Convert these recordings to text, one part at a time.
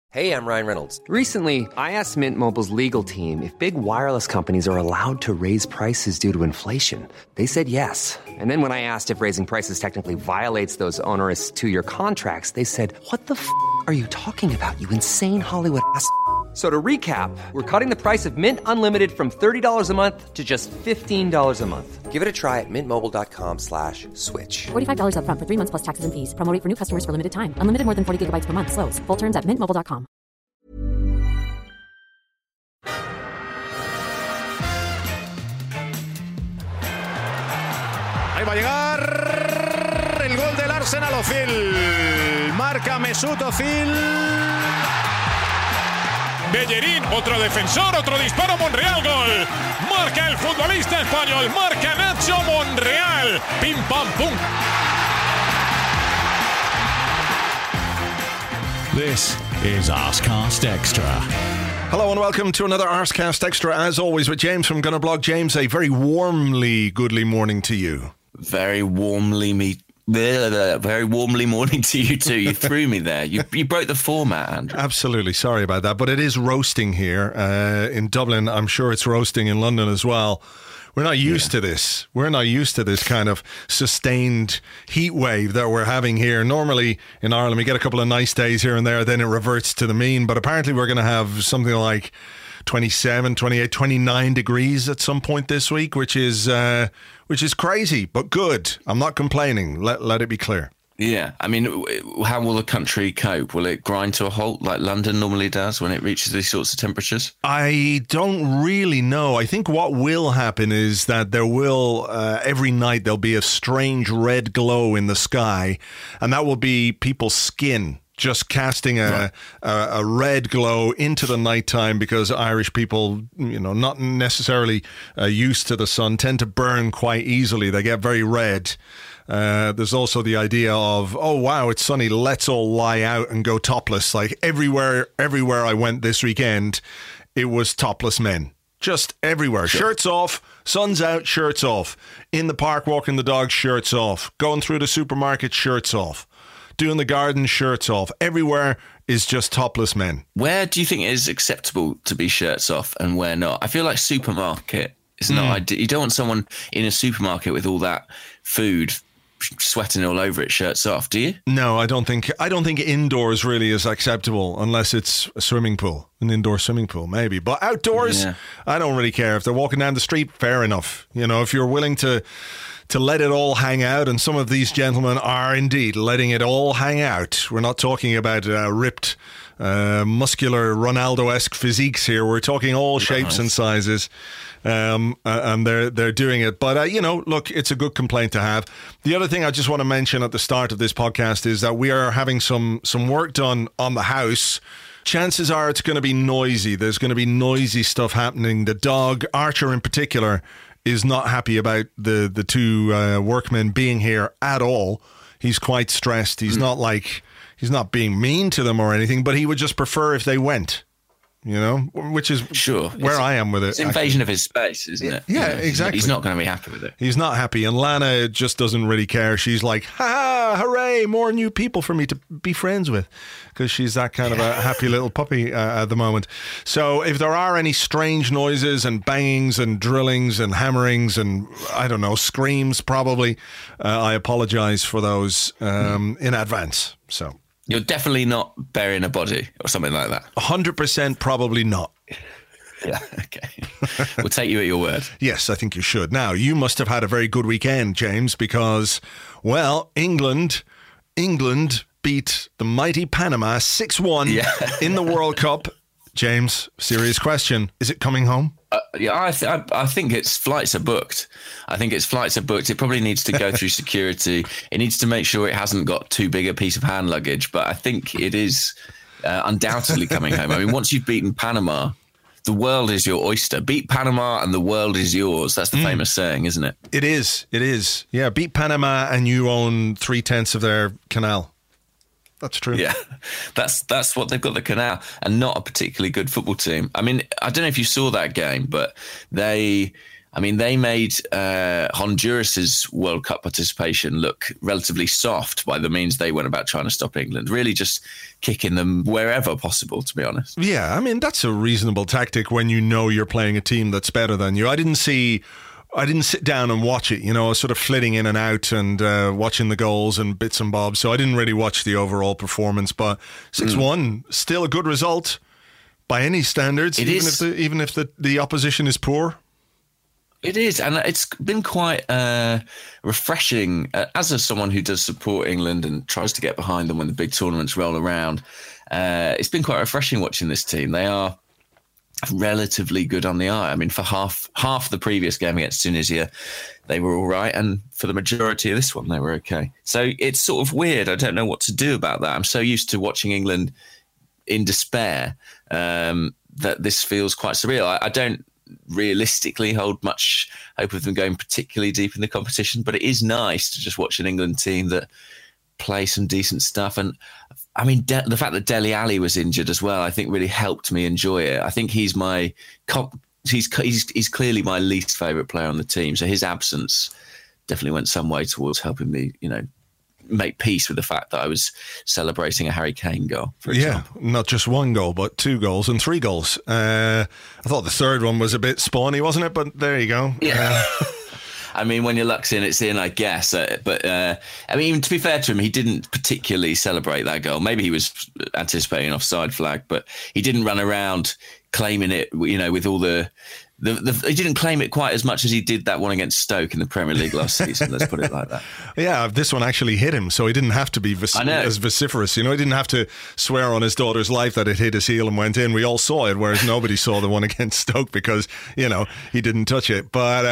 Hey, I'm Ryan Reynolds. Recently, I asked Mint Mobile's legal team if big wireless companies are allowed to raise prices due to inflation. They said yes. And then when I asked if raising prices technically violates those onerous two-year contracts, they said, "What the f*** are you talking about, you insane Hollywood ass?" So to recap, we're cutting the price of Mint Unlimited from $30 a month to just $15 a month. Give it a try at mintmobile.com/switch. $45 up front for 3 months plus taxes and fees. Promo rate for new customers for limited time. Unlimited more than 40 gigabytes per month. Slows full terms at mintmobile.com. Ahí va a llegar el gol del Arsenal. Ozil. Marca Mesut Ozil. Bellerín, otro defensor, otro disparo, Monreal, gol. Marca el futbolista español, marca Nacho Monreal. Pim, pam, pum. This is Arsecast Extra. Hello and welcome to another Arsecast Extra, as always, with James from Gunnerblog. James, a very warmly goodly morning to you. Very warmly morning to you too. You threw me there. You broke the format, Andrew. Absolutely, sorry about that. But it is roasting here in Dublin. I'm sure it's roasting in London as well. We're not used to this. We're not used to this kind of sustained heat wave that we're having here. Normally in Ireland, we get a couple of nice days here and there, then it reverts to the mean. But apparently we're going to have something like 27, 28, 29 degrees at some point this week, which is crazy, but good. I'm not complaining. Let it be clear. Yeah, I mean, how will the country cope? Will it grind to a halt like London normally does when it reaches these sorts of temperatures? I don't really know. I think what will happen is that there will, every night there'll be a strange red glow in the sky, and that will be people's skin just casting a red glow into the nighttime, because Irish people, not necessarily used to the sun, tend to burn quite easily. They get very red. There's also the idea of, oh, wow, it's sunny, let's all lie out and go topless. Like everywhere I went this weekend, it was topless men. Just everywhere. Sure. Shirts off, sun's out, shirts off. In the park, walking the dog, shirts off. Going through the supermarket, shirts off. Doing the garden, shirts off. Everywhere is just topless men. Where do you think it is acceptable to be shirts off and where not? I feel like supermarket is not ideal. You don't want someone in a supermarket with all that food sweating all over it, shirts off, do you? No, I don't think indoors really is acceptable unless it's a swimming pool, an indoor swimming pool, maybe. But outdoors, yeah. I don't really care. If they're walking down the street, fair enough. If you're willing to let it all hang out, and some of these gentlemen are indeed letting it all hang out. We're not talking about ripped, muscular, Ronaldo-esque physiques here. We're talking all shapes and sizes. And they're doing it. But, look, it's a good complaint to have. The other thing I just want to mention at the start of this podcast is that we are having some work done on the house. Chances are it's going to be noisy. There's going to be noisy stuff happening. The dog, Archer in particular, is not happy about the two workmen being here at all. He's quite stressed. He's he's not being mean to them or anything, but he would just prefer if they went. Which is where I am with it. It's invasion of his space, isn't it? Yeah, exactly. He's not going to be happy with it. He's not happy. And Lana just doesn't really care. She's like, ha, hooray, more new people for me to be friends with. Because she's that kind of a happy little puppy at the moment. So if there are any strange noises and bangings and drillings and hammerings and, I don't know, screams probably, I apologize for those in advance. So you're definitely not burying a body or something like that. 100% probably not. Yeah, okay. We'll take you at your word. Yes, I think you should. Now, you must have had a very good weekend, James, because, well, England beat the mighty Panama 6-1 in the World Cup. James, serious question. Is it coming home? I think its flights are booked. It probably needs to go through security. It needs to make sure it hasn't got too big a piece of hand luggage. But I think it is undoubtedly coming home. I mean, once you've beaten Panama, the world is your oyster. Beat Panama and the world is yours. That's the famous saying, isn't it? It is. Yeah, beat Panama and you own 3/10 of their canal. That's true. Yeah, that's what they've got, the canal, and not a particularly good football team. I mean, I don't know if you saw that game, but they I mean, they made Honduras's World Cup participation look relatively soft by the means they went about trying to stop England, really just kicking them wherever possible, to be honest. Yeah, I mean, that's a reasonable tactic when you know you're playing a team that's better than you. I didn't sit down and watch it, sort of flitting in and out and watching the goals and bits and bobs. So I didn't really watch the overall performance, but 6-1, still a good result by any standards, even if the opposition is poor. It is, and it's been quite refreshing as someone who does support England and tries to get behind them when the big tournaments roll around. It's been quite refreshing watching this team. They are relatively good on the eye. I mean, for half the previous game against Tunisia, they were all right, and for the majority of this one, they were okay. So it's sort of weird. I don't know what to do about that. I'm so used to watching England in despair that this feels quite surreal. I don't realistically hold much hope of them going particularly deep in the competition, but it is nice to just watch an England team that play some decent stuff. And I mean, the fact that Dele Alli was injured as well, I think really helped me enjoy it. I think he's clearly my least favourite player on the team, so his absence definitely went some way towards helping me, make peace with the fact that I was celebrating a Harry Kane goal, for example. Not just one goal, but 2 goals and 3 goals. I thought the third one was a bit spawny, wasn't it? But there you go. Yeah. I mean, when your luck's in, it's in, I guess. But I mean, to be fair to him, he didn't particularly celebrate that goal. Maybe he was anticipating an offside flag, but he didn't run around claiming it, with all the he didn't claim it quite as much as he did that one against Stoke in the Premier League last season. Let's put it like that. Yeah, this one actually hit him, so he didn't have to be as vociferous. He didn't have to swear on his daughter's life that it hit his heel and went in. We all saw it, whereas nobody saw the one against Stoke because, he didn't touch it. But,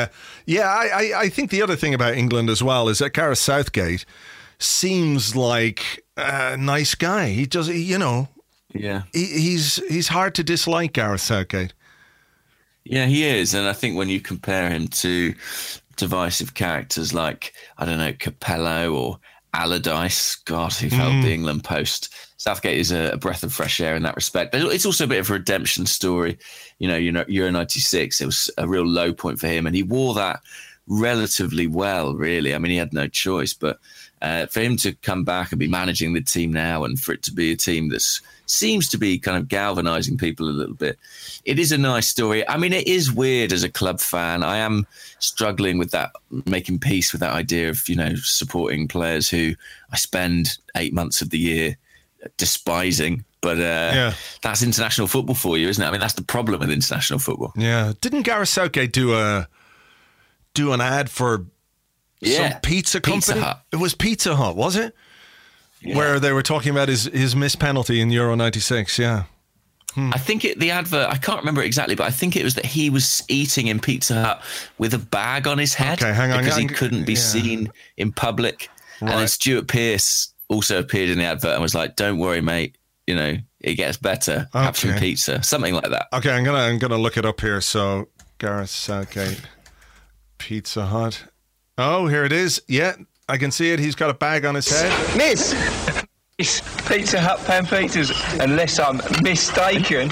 I think the other thing about England as well is that Gareth Southgate seems like a nice guy. He does, Yeah. He's hard to dislike, Gareth Southgate. Yeah, he is. And I think when you compare him to divisive characters like, I don't know, Capello or Allardyce, God, who held the England post, Southgate is a breath of fresh air in that respect. But it's also a bit of a redemption story. Euro 96, it was a real low point for him. And he wore that relatively well, really. I mean, he had no choice. But for him to come back and be managing the team now and for it to be a team that seems to be kind of galvanising people a little bit, it is a nice story. I mean, it is weird as a club fan. I am struggling with that, making peace with that idea of, supporting players who I spend 8 months of the year despising. But that's international football for you, isn't it? I mean, that's the problem with international football. Yeah. Didn't Gareth Southgate do an ad for some pizza company? Pizza Hut. It was Pizza Hut, was it? Yeah. Where they were talking about his missed penalty in Euro 96, yeah. I think the advert, I can't remember exactly, but I think it was that he was eating in Pizza Hut with a bag on his head because he couldn't be seen in public. Right. And then Stuart Pearce also appeared in the advert and was like, "Don't worry, mate, it gets better. Okay. Have some pizza," something like that. Okay, I'm gonna look it up here. So Gareth Southgate, Pizza Hut. Oh, here it is. Yeah, I can see it. He's got a bag on his head. Miss! It's Pizza Hut pan pizzas, unless I'm mistaken.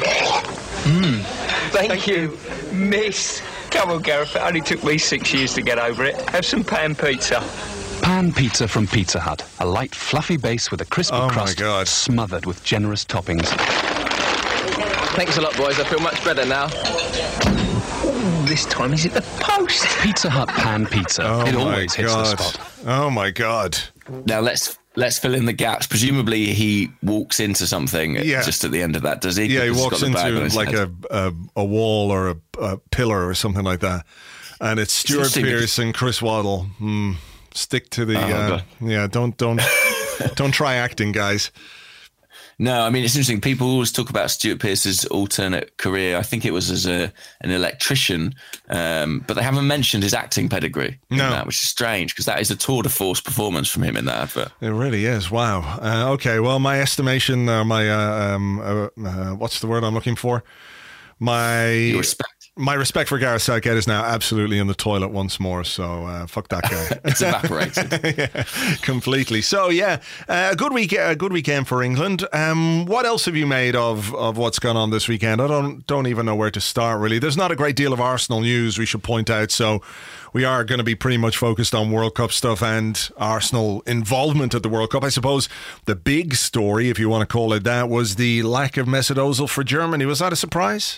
Thank you, Miss. Come on, Gareth. It only took me 6 years to get over it. Have some pan pizza. Pan pizza from Pizza Hut. A light, fluffy base with a crispy crust smothered with generous toppings. Thanks a lot, boys. I feel much better now. Ooh, this time he's at the post. Pizza Hut pan pizza. It always hits the spot. Oh, my God. Now, let's fill in the gaps. Presumably he walks into something just at the end of that, does he? Yeah, he walks into like a wall or a pillar or something like that. And it's Stuart Pearce and Chris Waddle. Stick to the... don't try acting, guys. No, I mean, it's interesting. People always talk about Stuart Pearce's alternate career. I think it was as an electrician, but they haven't mentioned his acting pedigree in that, which is strange because that is a tour de force performance from him in that advert. It really is. Wow. Okay, well, my estimation, my what's the word I'm looking for? Your respect. my respect for Gareth Southgate is now absolutely in the toilet once more. So fuck that guy. It's evaporated. Yeah, completely. So yeah, a good weekend for England. What else have you made of what's gone on this weekend? I don't even know where to start, really. There's not a great deal of Arsenal news, we should point out. So we are going to be pretty much focused on World Cup stuff and Arsenal involvement at the World Cup. I suppose the big story, if you want to call it that, was the lack of Mesut Ozil for Germany. Was that a surprise?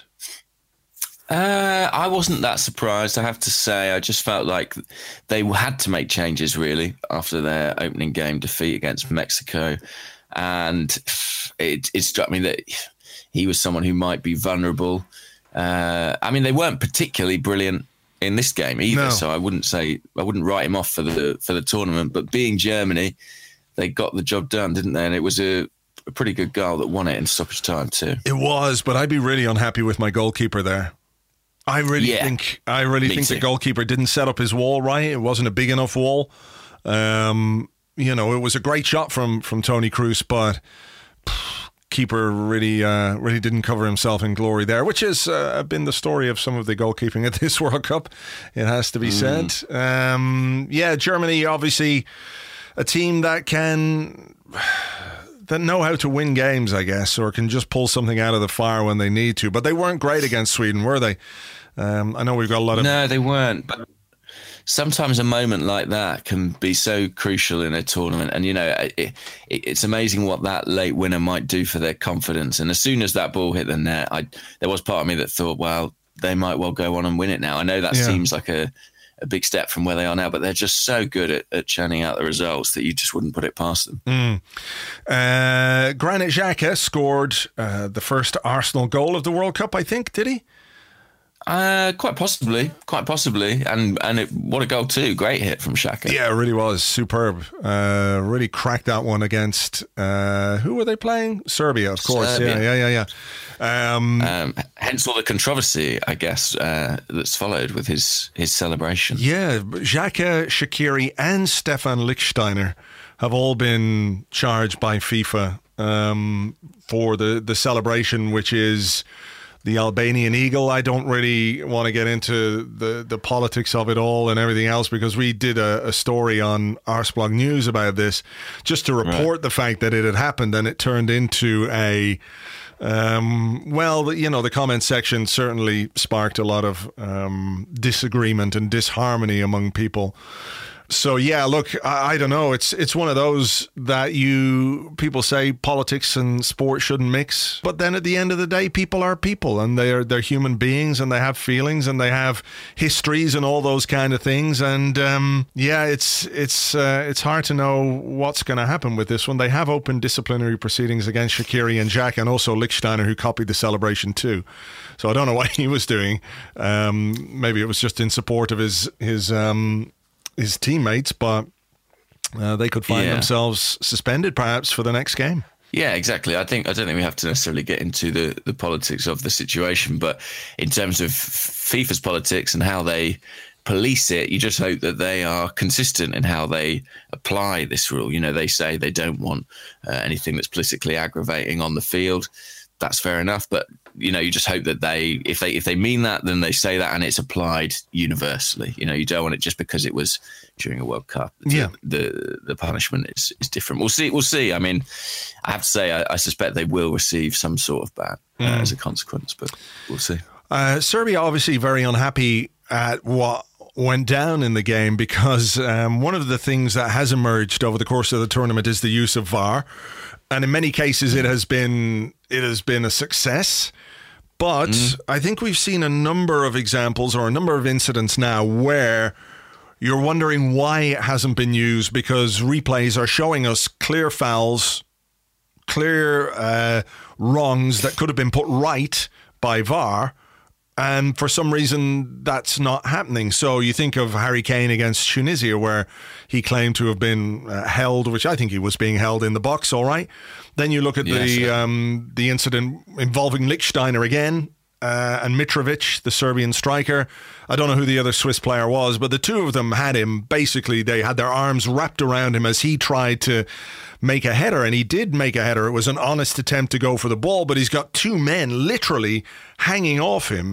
I wasn't that surprised, I have to say. I just felt like they had to make changes, really, after their opening game defeat against Mexico. And it struck me that he was someone who might be vulnerable. I mean, they weren't particularly brilliant in this game either, so I wouldn't write him off for the tournament. But being Germany, they got the job done, didn't they? And it was a pretty good goal that won it in stoppage time too. It was, but I'd be really unhappy with my goalkeeper there. I really think the goalkeeper didn't set up his wall right. It wasn't a big enough wall. It was a great shot from Toni Kroos, but keeper really didn't cover himself in glory there, which has been the story of some of the goalkeeping at this World Cup, it has to be said. Germany, obviously a team that know how to win games, I guess, or can just pull something out of the fire when they need to. But they weren't great against Sweden, were they? I know we've got a lot of... No, they weren't. But sometimes a moment like that can be so crucial in a tournament. And, it's amazing what that late winner might do for their confidence. And as soon as that ball hit the net, there was part of me that thought, well, they might well go on and win it now. I know that seems like a big step from where they are now, but they're just so good at churning out the results that you just wouldn't put it past them. Granit Xhaka scored the first Arsenal goal of the World Cup, I think, did he? Quite possibly, and what a goal too! Great hit from Xhaka. Yeah, it really was superb. Really cracked that one against who were they playing? Serbia, of course. Serbia. Yeah. Hence all the controversy, I guess, that's followed with his celebration. Yeah, Xhaka, Shaqiri, and Stefan Lichtsteiner have all been charged by FIFA for the celebration, which is the Albanian Eagle. I don't really want to get into the politics of it all and everything else, because we did a story on Arsblog News about this just to report the fact that it had happened, and it turned into a... the comment section certainly sparked a lot of disagreement and disharmony among people. So yeah, look, I don't know. It's one of those that people say politics and sport shouldn't mix, but then at the end of the day, people are people, and they're human beings, and they have feelings, and they have histories, and all those kind of things. And it's hard to know what's going to happen with this one. They have opened disciplinary proceedings against Shaqiri and Xhaka, and also Lichtsteiner, who copied the celebration too. So I don't know what he was doing. Maybe it was just in support of his teammates, but they could find themselves suspended perhaps for the next game. Yeah, exactly. I don't think we have to necessarily get into the politics of the situation, but in terms of FIFA's politics and how they police it, you just hope that they are consistent in how they apply this rule. They say they don't want anything that's politically aggravating on the field. That's fair enough, but you just hope that if they mean that, then they say that and it's applied universally. You don't want it just because it was during a World Cup. The punishment is different. We'll see. I mean, I have to say, I suspect they will receive some sort of ban as a consequence, but we'll see. Serbia obviously very unhappy at what went down in the game, because one of the things that has emerged over the course of the tournament is the use of VAR. And in many cases, it has been a success. But I think we've seen a number of examples or a number of incidents now where you're wondering why it hasn't been used, because replays are showing us clear fouls, clear wrongs that could have been put right by VAR. And for some reason, that's not happening. So you think of Harry Kane against Tunisia, where he claimed to have been held, which I think he was being held in the box, all right. Then you look at the incident involving Lichtsteiner again, and Mitrovic, the Serbian striker. I don't know who the other Swiss player was, but the two of them had him. Basically, they had their arms wrapped around him as he tried to make a header, and he did make a header. It was an honest attempt to go for the ball, but he's got two men literally hanging off him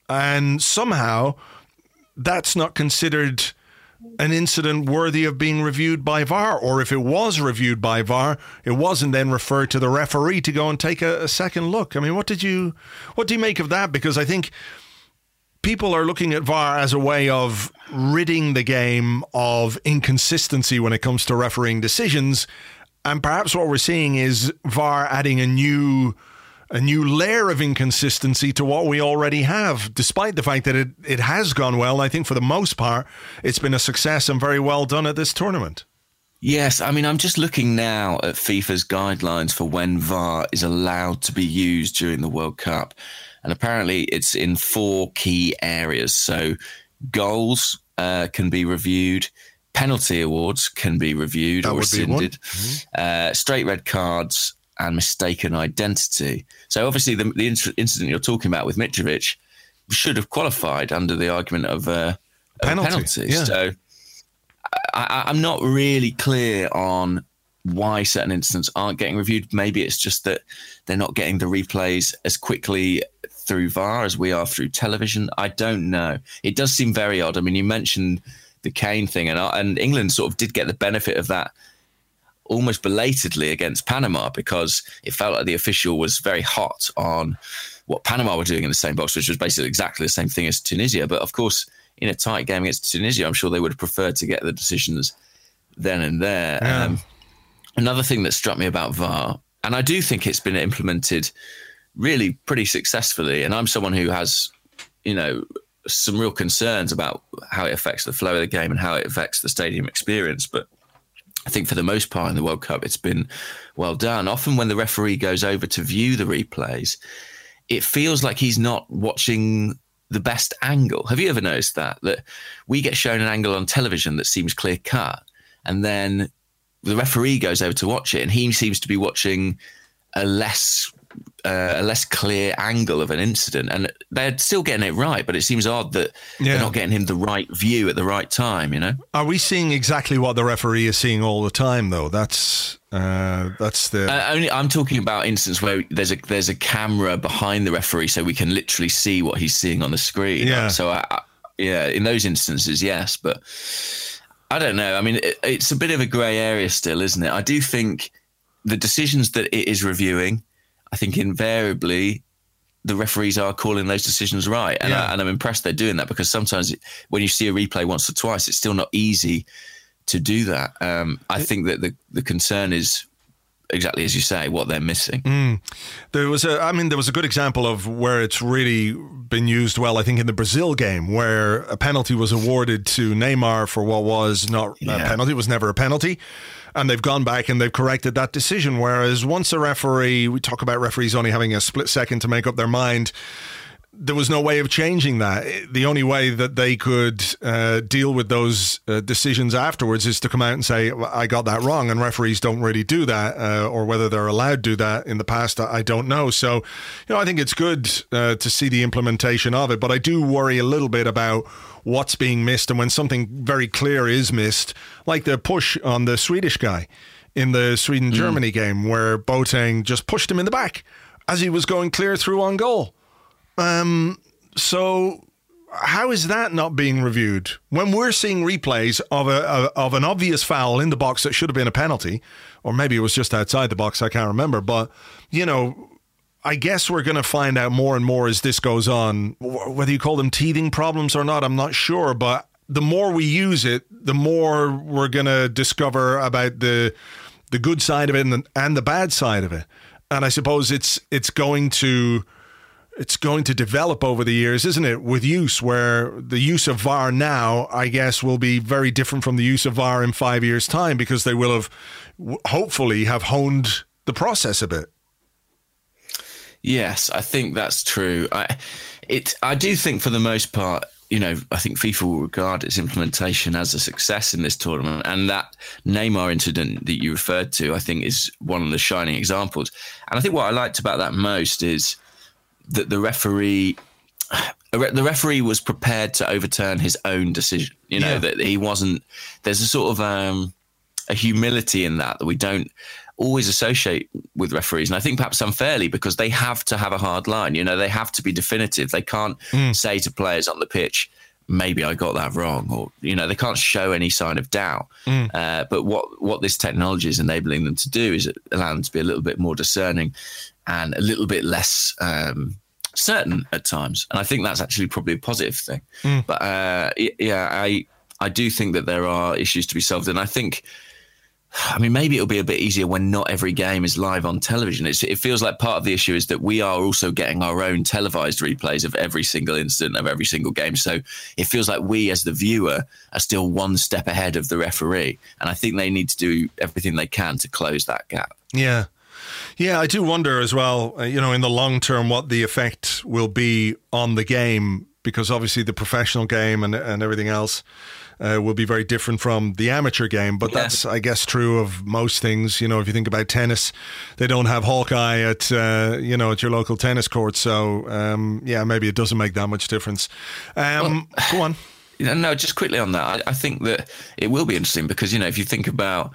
and somehow that's not considered an incident worthy of being reviewed by VAR, or if it was reviewed by VAR, it wasn't then referred to the referee to go and take a second look. I mean, what do you make of that? Because I think people are looking at VAR as a way of ridding the game of inconsistency when it comes to refereeing decisions, and perhaps what we're seeing is VAR adding a new layer of inconsistency to what we already have, despite the fact that it has gone well. I think for the most part, it's been a success and very well done at this tournament. Yes, I mean, I'm just looking now at FIFA's guidelines for when VAR is allowed to be used during the World Cup. And apparently it's in 4 key areas. So goals can be reviewed, penalty awards can be reviewed or rescinded, straight red cards, and mistaken identity. So obviously the incident you're talking about with Mitrovic should have qualified under the argument of penalty. Yeah. So I'm not really clear on why certain incidents aren't getting reviewed. Maybe it's just that they're not getting the replays as quickly through VAR as we are through television. I don't know. It does seem very odd. I mean, you mentioned the Kane thing, and England sort of did get the benefit of that almost belatedly against Panama, because it felt like the official was very hot on what Panama were doing in the same box, which was basically exactly the same thing as Tunisia. But of course, in a tight game against Tunisia, I'm sure they would have preferred to get the decisions then and there. Yeah. Another thing that struck me about VAR, and I do think it's been implemented really pretty successfully, and I'm someone who has, some real concerns about how it affects the flow of the game and how it affects the stadium experience. But I think for the most part in the World Cup, it's been well done. Often when the referee goes over to view the replays, it feels like he's not watching the best angle. Have you ever noticed that we get shown an angle on television that seems clear cut, and then the referee goes over to watch it and he seems to be watching a less clear angle of an incident, and they're still getting it right, but it seems odd that they're not getting him the right view at the right time, Are we seeing exactly what the referee is seeing all the time, though? That's the... I'm talking about instances where there's a camera behind the referee so we can literally see what he's seeing on the screen. Yeah. So, in those instances, yes, but I don't know. I mean, it's a bit of a grey area still, isn't it? I do think the decisions that it is reviewing, I think invariably the referees are calling those decisions right. And, and I'm impressed they're doing that, because sometimes when you see a replay once or twice, it's still not easy to do that. I think that the concern is exactly as you say, what they're missing. There was a good example of where it's really been used well, I think, in the Brazil game, where a penalty was awarded to Neymar for what was not a penalty, was never a penalty. And they've gone back and they've corrected that decision. Whereas once a referee, we talk about referees only having a split second to make up their mind, there was no way of changing that. The only way that they could deal with those decisions afterwards is to come out and say, I got that wrong. And referees don't really do that, or whether they're allowed to do that in the past, I don't know. So, I think it's good to see the implementation of it. But I do worry a little bit about what's being missed, and when something very clear is missed, like the push on the Swedish guy in the Sweden-Germany game, where Boateng just pushed him in the back as he was going clear through on goal. So how is that not being reviewed when we're seeing replays of an obvious foul in the box that should have been a penalty, or maybe it was just outside the box, I can't remember, but I guess we're going to find out more and more as this goes on. Whether you call them teething problems or not, I'm not sure. But the more we use it, the more we're going to discover about the good side of it and the bad side of it. And I suppose it's going to develop over the years, isn't it? With use, where the use of VAR now, I guess, will be very different from the use of VAR in 5 years' time, because they will have hopefully have honed the process a bit. Yes, I think that's true. I do think for the most part, I think FIFA will regard its implementation as a success in this tournament. And that Neymar incident that you referred to, I think, is one of the shining examples. And I think what I liked about that most is that the referee was prepared to overturn his own decision. That he wasn't. There's a sort of a humility in that we don't always associate with referees. And I think perhaps unfairly, because they have to have a hard line. They have to be definitive. They can't say to players on the pitch, maybe I got that wrong, or, they can't show any sign of doubt. But what this technology is enabling them to do is allow them to be a little bit more discerning and a little bit less certain at times. And I think that's actually probably a positive thing. But I do think that there are issues to be solved. And I think, maybe it'll be a bit easier when not every game is live on television. It feels like part of the issue is that we are also getting our own televised replays of every single incident of every single game. So it feels like we, as the viewer, are still one step ahead of the referee. And I think they need to do everything they can to close that gap. Yeah. Yeah, I do wonder as well, in the long term, what the effect will be on the game, because obviously the professional game and everything else will be very different from the amateur game. But that's, I guess, true of most things. If you think about tennis, they don't have Hawkeye at your local tennis court. So, maybe it doesn't make that much difference. Go on. No, just quickly on that. I think that it will be interesting because, if you think about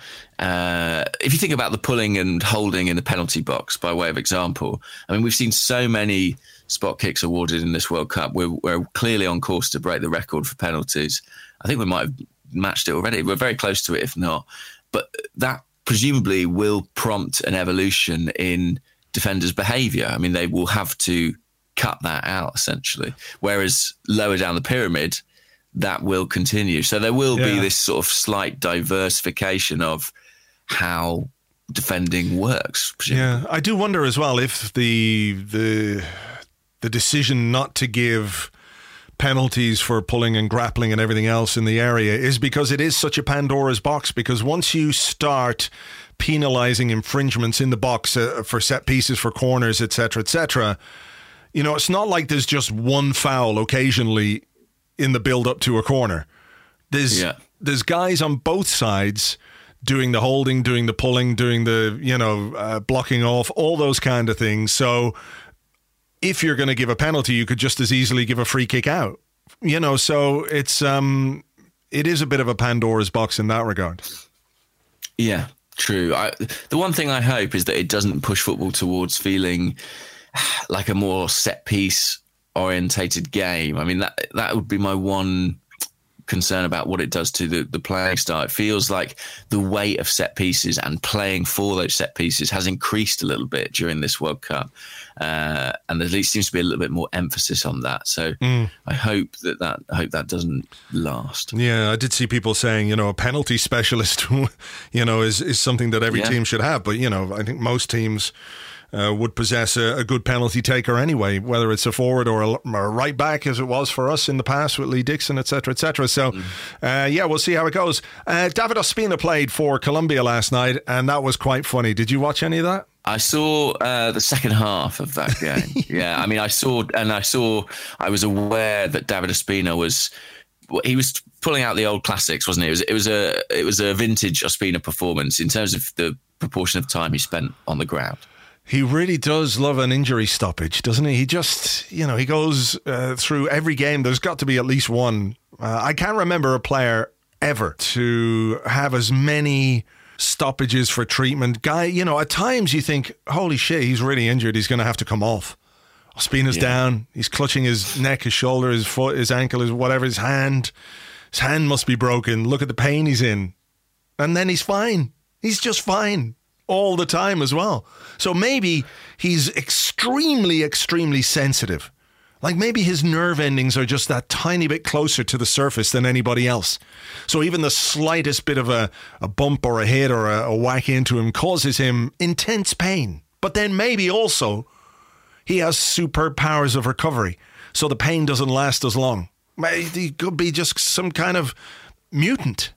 the pulling and holding in the penalty box, by way of example, we've seen so many spot kicks awarded in this World Cup. We're clearly on course to break the record for penalties. I think we might have matched it already. We're very close to it, if not. But that presumably will prompt an evolution in defenders' behaviour. They will have to cut that out, essentially. Whereas lower down the pyramid, that will continue. So there will be this sort of slight diversification of how defending works. Presumably. Yeah, I do wonder as well if the decision not to give penalties for pulling and grappling and everything else in the area is because it is such a Pandora's box. Because once you start penalising infringements in the box for set pieces, for corners, etc., it's not like there's just one foul occasionally in the build-up to a corner. There's guys on both sides doing the holding, doing the pulling, doing the, blocking off, all those kind of things. So if you're going to give a penalty, you could just as easily give a free kick out. So it's it is a bit of a Pandora's box in that regard. Yeah, true. The one thing I hope is that it doesn't push football towards feeling like a more set-piece orientated game. That would be my one concern about what it does to the playing style. It feels like the weight of set pieces and playing for those set pieces has increased a little bit during this World Cup, and there at least seems to be a little bit more emphasis on that. So I hope that doesn't last. Yeah, I did see people saying, a penalty specialist, is something that every team should have. But I think most teams would possess a good penalty taker anyway, whether it's a forward or a right back, as it was for us in the past with Lee Dixon, etc., etc. So, we'll see how it goes. David Ospina played for Colombia last night, and that was quite funny. Did you watch any of that? I saw the second half of that game. Yeah, I was aware that David Ospina was pulling out the old classics, wasn't he? It was a vintage Ospina performance in terms of the proportion of time he spent on the ground. He really does love an injury stoppage, doesn't he? He just, he goes through every game. There's got to be at least one. I can't remember a player ever to have as many stoppages for treatment. Guy, at times you think, holy shit, he's really injured. He's going to have to come off. Ospina's down. He's clutching his neck, his shoulder, his foot, his ankle, his whatever, his hand. His hand must be broken. Look at the pain he's in. And then he's fine. He's just fine. All the time as well. So maybe he's extremely, extremely sensitive. Like maybe his nerve endings are just that tiny bit closer to the surface than anybody else. So even the slightest bit of a bump or a hit or a whack into him causes him intense pain. But then maybe also he has superb powers of recovery. So the pain doesn't last as long. He could be just some kind of mutant.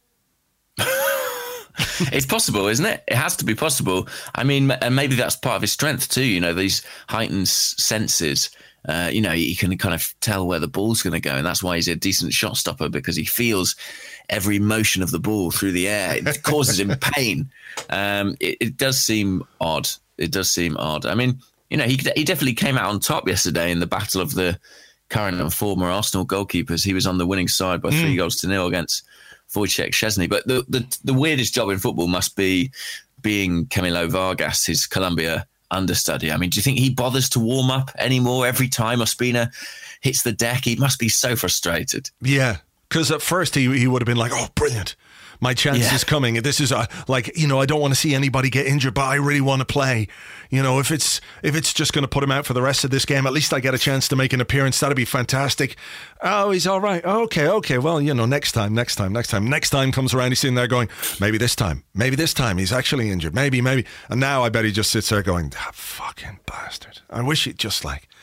It's possible, isn't it? It has to be possible. And maybe that's part of his strength too. These heightened senses. He can kind of tell where the ball's going to go, and that's why he's a decent shot stopper, because he feels every motion of the ball through the air. It causes him pain. It does seem odd. It does seem odd. He definitely came out on top yesterday in the battle of the current and former Arsenal goalkeepers. He was on the winning side by 3-0 against Wojciech Szczesny. But the weirdest job in football must be being Camilo Vargas, his Colombia understudy. I mean, do you think he bothers to warm up anymore every time Ospina hits the deck? He must be so frustrated. Yeah, because at first he would have been like, oh, brilliant. My chance is coming. This is I don't want to see anybody get injured, but I really want to play. If it's just going to put him out for the rest of this game, at least I get a chance to make an appearance. That'd be fantastic. Oh, he's all right. Okay. Well, next time. Next time comes around, he's sitting there going, maybe this time he's actually injured. Maybe. And now I bet he just sits there going, that fucking bastard. I wish he'd just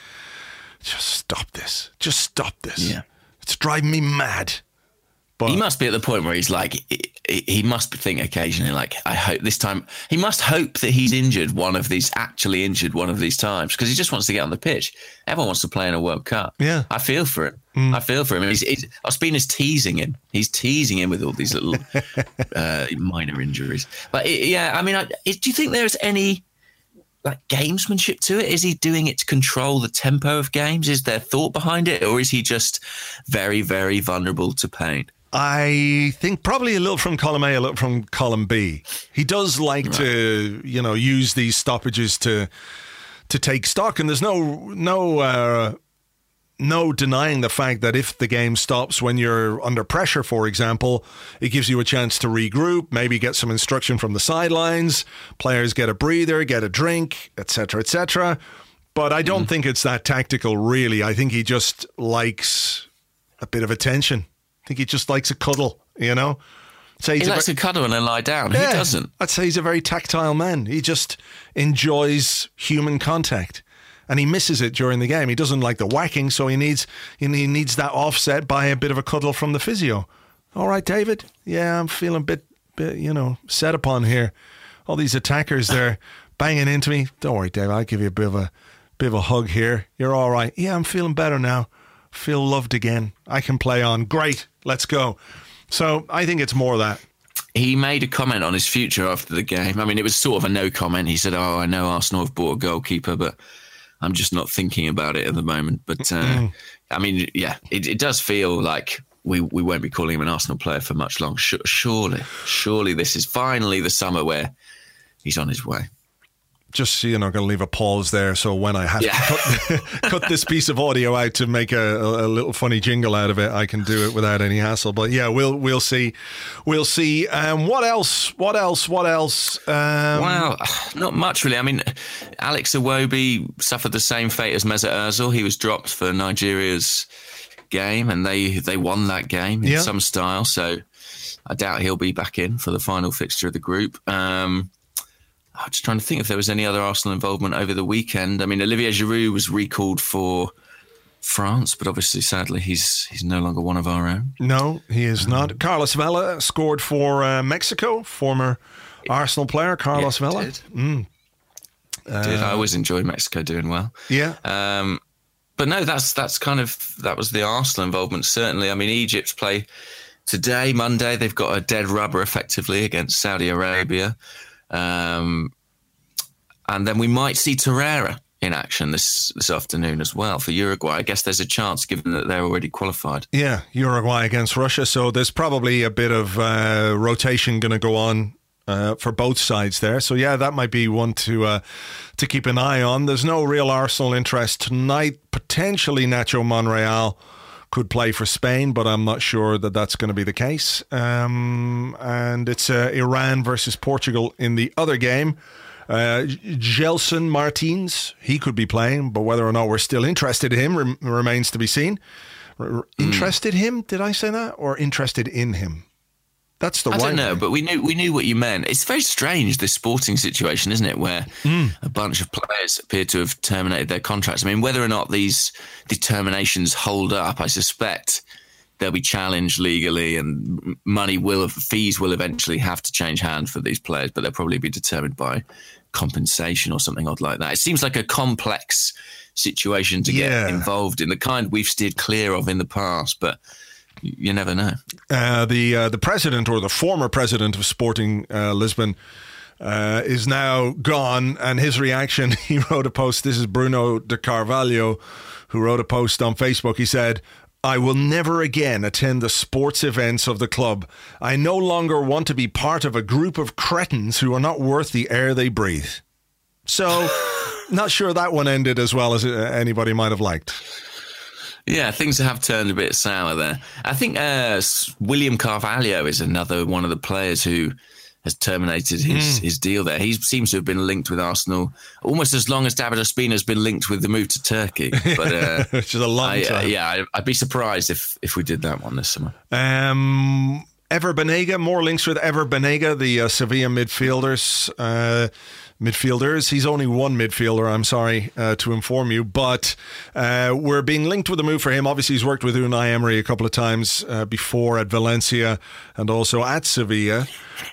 stop this. Just stop this. Yeah. It's driving me mad. But he must be at the point where he's like, he must think occasionally, like, I hope this time, he must hope that he's actually injured one of these times, because he just wants to get on the pitch. Everyone wants to play in a World Cup. Yeah. I feel for it. I feel for him. Ospina's teasing him. He's teasing him with all these little minor injuries. But do you think there's any gamesmanship to it? Is he doing it to control the tempo of games? Is there thought behind it? Or is he just very, very vulnerable to pain? I think probably a little from column A, a little from column B. He does like to, use these stoppages to take stock, and there's no denying the fact that if the game stops when you're under pressure, for example, it gives you a chance to regroup, maybe get some instruction from the sidelines, players get a breather, get a drink, etc., etc. But I don't think it's that tactical, really. I think he just likes a bit of attention. I think he just likes a cuddle, He likes to cuddle and then lie down. Yeah, he doesn't. I'd say he's a very tactile man. He just enjoys human contact. And he misses it during the game. He doesn't like the whacking, so he needs that offset by a bit of a cuddle from the physio. All right, David? Yeah, I'm feeling a bit set upon here. All these attackers, they're banging into me. Don't worry, David, I'll give you a bit of a hug here. You're all right. Yeah, I'm feeling better now. Feel loved again. I can play on. Great, let's go. So I think it's more that. He made a comment on his future after the game. I mean, it was sort of a no comment. He said, I know Arsenal have bought a goalkeeper, but I'm just not thinking about it at the moment. But, it does feel like we won't be calling him an Arsenal player for much long. Surely this is finally the summer where he's on his way. Just going to leave a pause there, so when I have to cut this piece of audio out to make a little funny jingle out of it, I can do it without any hassle. But yeah, we'll see. What else? Well, not much really. I mean, Alex Iwobi suffered the same fate as Mesut Ozil. He was dropped for Nigeria's game, and they won that game in some style. So I doubt he'll be back in for the final fixture of the group. I'm just trying to think if there was any other Arsenal involvement over the weekend. I mean, Olivier Giroud was recalled for France, but obviously, sadly, he's no longer one of our own. No, he is not. Carlos Vela scored for Mexico, former Arsenal player, Carlos Vela. Did. I always enjoyed Mexico doing well. Yeah. But no, that was the Arsenal involvement, certainly. I mean, Egypt play today, Monday. They've got a dead rubber, effectively, against Saudi Arabia. And then we might see Torreira in action this afternoon as well for Uruguay. I guess there's a chance, given that they're already qualified. Yeah, Uruguay against Russia. So there's probably a bit of rotation going to go on for both sides there. So yeah, that might be one to keep an eye on. There's no real Arsenal interest tonight. Potentially Nacho Monreal could play for Spain, but I'm not sure that that's going to be the case. And it's Iran versus Portugal in the other game. Gelson Martins, he could be playing, but whether or not we're still interested in him remains to be seen. Interested him? Did I say that? Or interested in him? That's the I don't know, but we knew what you meant. It's very strange, this sporting situation, isn't it, where a bunch of players appear to have terminated their contracts. I mean, whether or not these determinations hold up, I suspect they'll be challenged legally, and fees will eventually have to change hands for these players, but they'll probably be determined by compensation or something odd like that. It seems like a complex situation to get involved in, the kind we've steered clear of in the past, but you never know. The president, or the former president of Sporting Lisbon, is now gone, and his reaction, he wrote a post. This is Bruno de Carvalho, who wrote a post on Facebook. He said, I will never again attend the sports events of the club. I no longer want to be part of a group of cretins who are not worth the air they breathe. So, not sure that one ended as well as anybody might have liked. Yeah, things have turned a bit sour there. I think William Carvalho is another one of the players who has terminated his deal there. He seems to have been linked with Arsenal almost as long as David Ospina has been linked with the move to Turkey. But which is a long time. I'd be surprised if we did that one this summer. Ever Banega, more links with Ever Banega, the Sevilla midfielders. He's only one midfielder, I'm sorry to inform you, but we're being linked with a move for him. Obviously, he's worked with Unai Emery a couple of times before at Valencia and also at Sevilla.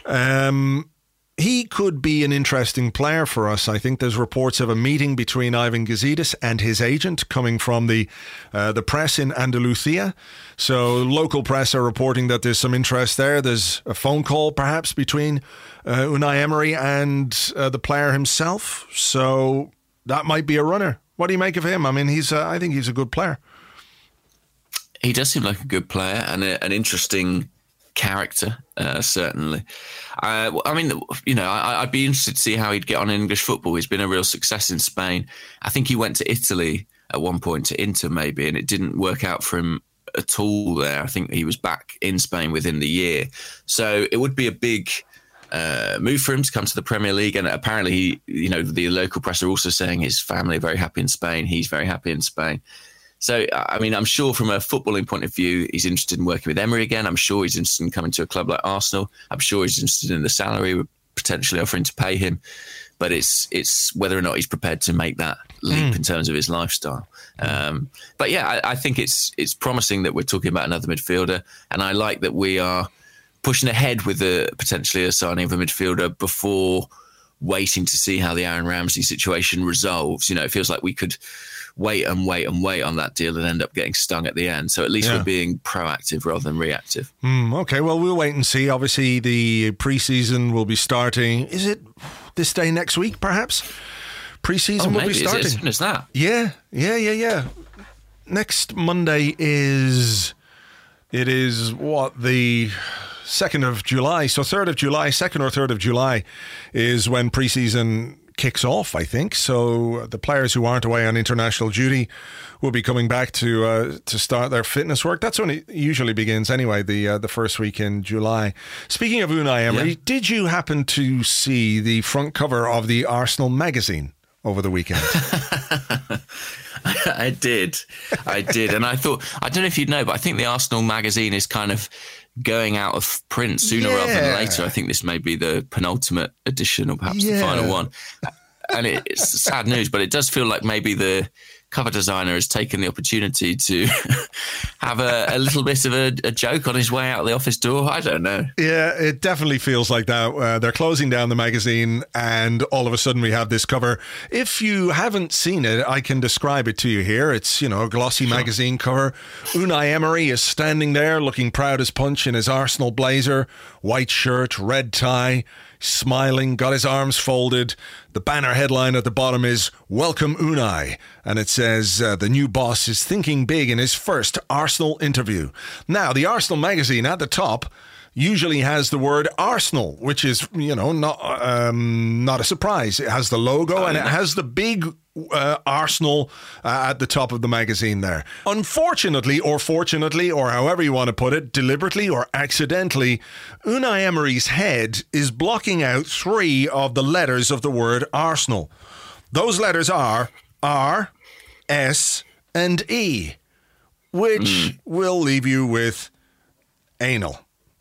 He could be an interesting player for us. I think there's reports of a meeting between Ivan Gazidis and his agent coming from the press in Andalusia. So local press are reporting that there's some interest there. There's a phone call perhaps between Unai Emery and the player himself. So that might be a runner. What do you make of him? I mean, I think he's a good player. He does seem like a good player and an interesting character, certainly. I mean, you know, I'd be interested to see how he'd get on in English football. He's been a real success in Spain. I think he went to Italy at one point, to Inter maybe, and it didn't work out for him at all there. I think he was back in Spain within the year. So it would be a big move for him to come to the Premier League. And apparently, the local press are also saying his family are very happy in Spain. He's very happy in Spain. So, I mean, I'm sure from a footballing point of view, he's interested in working with Emery again. I'm sure he's interested in coming to a club like Arsenal. I'm sure he's interested in the salary we're potentially offering to pay him. But it's whether or not he's prepared to make that leap in terms of his lifestyle. But yeah, I think it's promising that we're talking about another midfielder. And I like that we are pushing ahead with potentially a signing of a midfielder before waiting to see how the Aaron Ramsey situation resolves. You know, it feels like we could wait on that deal and end up getting stung at the end. So at least we're being proactive rather than reactive. Okay, well, we'll wait and see. Obviously, the pre-season will be starting. Is it this day next week, perhaps? Pre-season will be starting. Is it as soon as that? Yeah. Next Monday is the 2nd of July. So 3rd of July, 2nd or 3rd of July is when pre-season kicks off, I think. So the players who aren't away on international duty will be coming back to start their fitness work. That's when it usually begins anyway, the first week in July. Speaking of Unai Emery, did you happen to see the front cover of the Arsenal magazine over the weekend? I did. And I thought, I don't know if you'd know, but I think the Arsenal magazine is kind of going out of print sooner rather than later. I think this may be the penultimate edition or perhaps the final one. And it's sad news, but it does feel like maybe the cover designer has taken the opportunity to have a little bit of a joke on his way out the office door. I don't know. Yeah, it definitely feels like that. They're closing down the magazine and all of a sudden we have this cover. If you haven't seen it, I can describe it to you here. It's, a glossy magazine cover. Unai Emery is standing there looking proud as punch in his Arsenal blazer, white shirt, red tie, smiling, got his arms folded. The banner headline at the bottom is "Welcome Unai," and it says the new boss is thinking big in his first Arsenal interview. Now, the Arsenal magazine at the top usually has the word Arsenal, which is, not a surprise. It has the logo and it has the big Arsenal at the top of the magazine there. Unfortunately, or fortunately, or however you want to put it, deliberately or accidentally, Unai Emery's head is blocking out 3 of the letters of the word Arsenal. Those letters are R, S, and E, which will leave you with anal.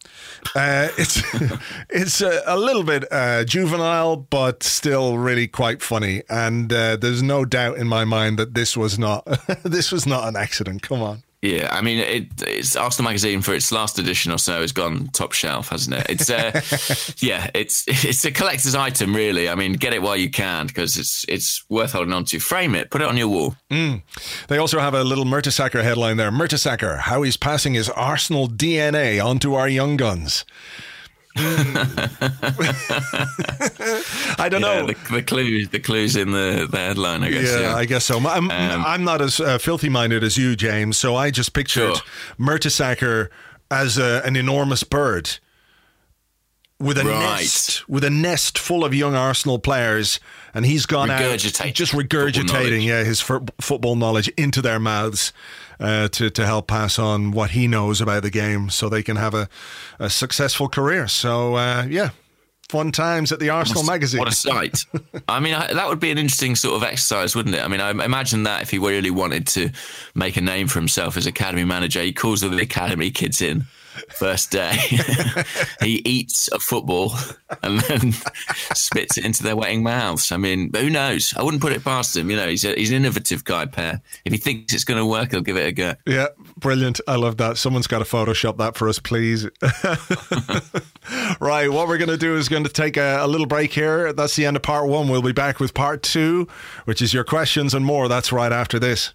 It's a little bit juvenile, but still really quite funny. And there's no doubt in my mind that this was not an accident. Come on. Yeah, I mean, it's Arsenal magazine for its last edition or so has gone top shelf, hasn't it? It's it's a collector's item, really. I mean, get it while you can because it's worth holding on to. Frame it, put it on your wall. They also have a little Mertesacker headline there. Mertesacker, how he's passing his Arsenal DNA onto our young guns. I don't know. The clues in the headline, I guess. Yeah, I guess so. I'm not as filthy-minded as you, James, so I just pictured Mertesacker as an enormous bird with a nest full of young Arsenal players, and he's gone out just regurgitating his football knowledge into their mouths to help pass on what he knows about the game so they can have a successful career. So, fun times at the Arsenal magazine. What a sight. I mean, that would be an interesting sort of exercise, wouldn't it? I mean, I imagine that if he really wanted to make a name for himself as academy manager, he calls all the academy kids in first day. He eats a football and then spits it into their wetting mouths. I mean, who knows? I wouldn't put it past him. You know, he's an innovative guy, Per. If he thinks it's going to work, he'll give it a go. Yeah, brilliant. I love that. Someone's got to Photoshop that for us, please. Right, what we're going to do is going to take a little break here. That's the end of part 1. We'll be back with part 2, which is your questions and more. That's right after this.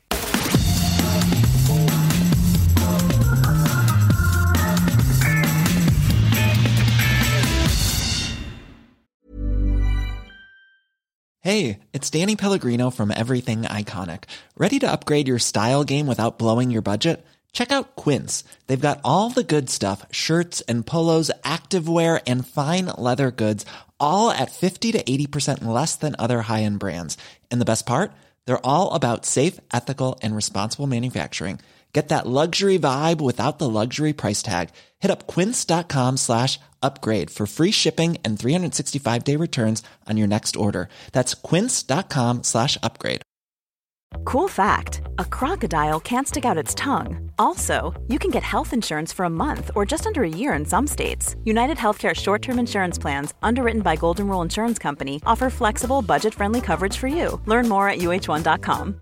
Hey, it's Danny Pellegrino from Everything Iconic. Ready to upgrade your style game without blowing your budget? Check out Quince. They've got all the good stuff, shirts and polos, activewear, and fine leather goods, all at 50 to 80% less than other high-end brands. And the best part? They're all about safe, ethical, and responsible manufacturing. Get that luxury vibe without the luxury price tag. Hit up quince.com/upgrade for free shipping and 365-day returns on your next order. That's quince.com/upgrade. Cool fact, a crocodile can't stick out its tongue. Also, you can get health insurance for a month or just under a year in some states. United Healthcare short-term insurance plans, underwritten by Golden Rule Insurance Company, offer flexible, budget-friendly coverage for you. Learn more at uh1.com.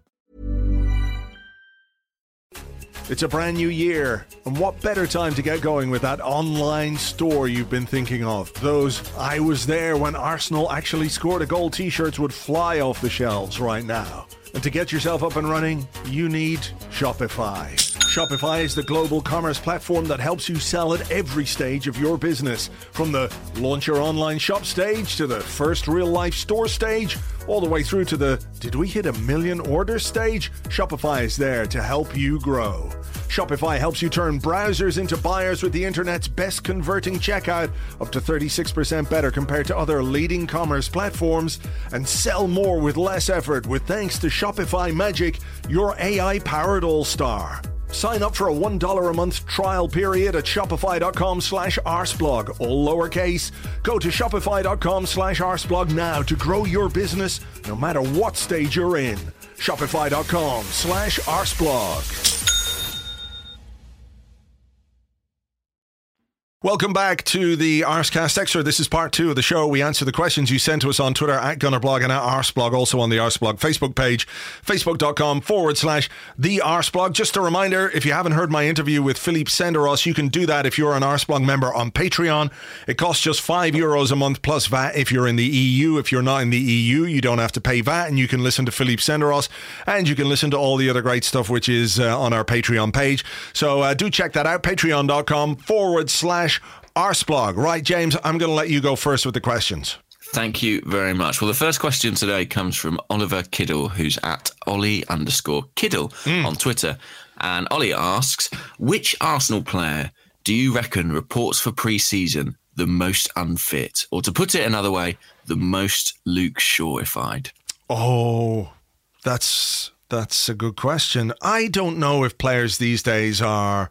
It's a brand new year, and what better time to get going with that online store you've been thinking of? Those "I was there when Arsenal actually scored a goal" t-shirts would fly off the shelves right now. And to get yourself up and running, you need Shopify. Shopify is the global commerce platform that helps you sell at every stage of your business. From the launch your online shop stage to the first real-life store stage, all the way through to the "did we hit 1 million orders" stage, Shopify is there to help you grow. Shopify helps you turn browsers into buyers with the internet's best converting checkout, up to 36% better compared to other leading commerce platforms, and sell more with less effort with thanks to Shopify Magic, your AI-powered all-star. Sign up for a $1 a month trial period at shopify.com/arsblog, all lowercase. Go to shopify.com/arsblog now to grow your business no matter what stage you're in. Shopify.com/arsblog. Welcome back to the Arscast Extra. This is part 2 of the show. We answer the questions you sent to us on Twitter at Gunnerblog and at Arsblog, also on the Arsblog Facebook page, facebook.com/the Arsblog. Just a reminder, if you haven't heard my interview with Philippe Senderos, you can do that if you're an Arsblog member on Patreon. It costs just €5 a month plus VAT if you're in the EU. If you're not in the EU, you don't have to pay VAT, and you can listen to Philippe Senderos, and you can listen to all the other great stuff which is on our Patreon page. So do check that out, patreon.com/Arsblog. Right, James, I'm going to let you go first with the questions. Thank you very much. Well, the first question today comes from Oliver Kiddle, who's at Ollie_Kiddle on Twitter. And Ollie asks, which Arsenal player do you reckon reports for pre-season the most unfit? Or to put it another way, the most Luke Shaw-ified? Oh, that's a good question. I don't know if players these days are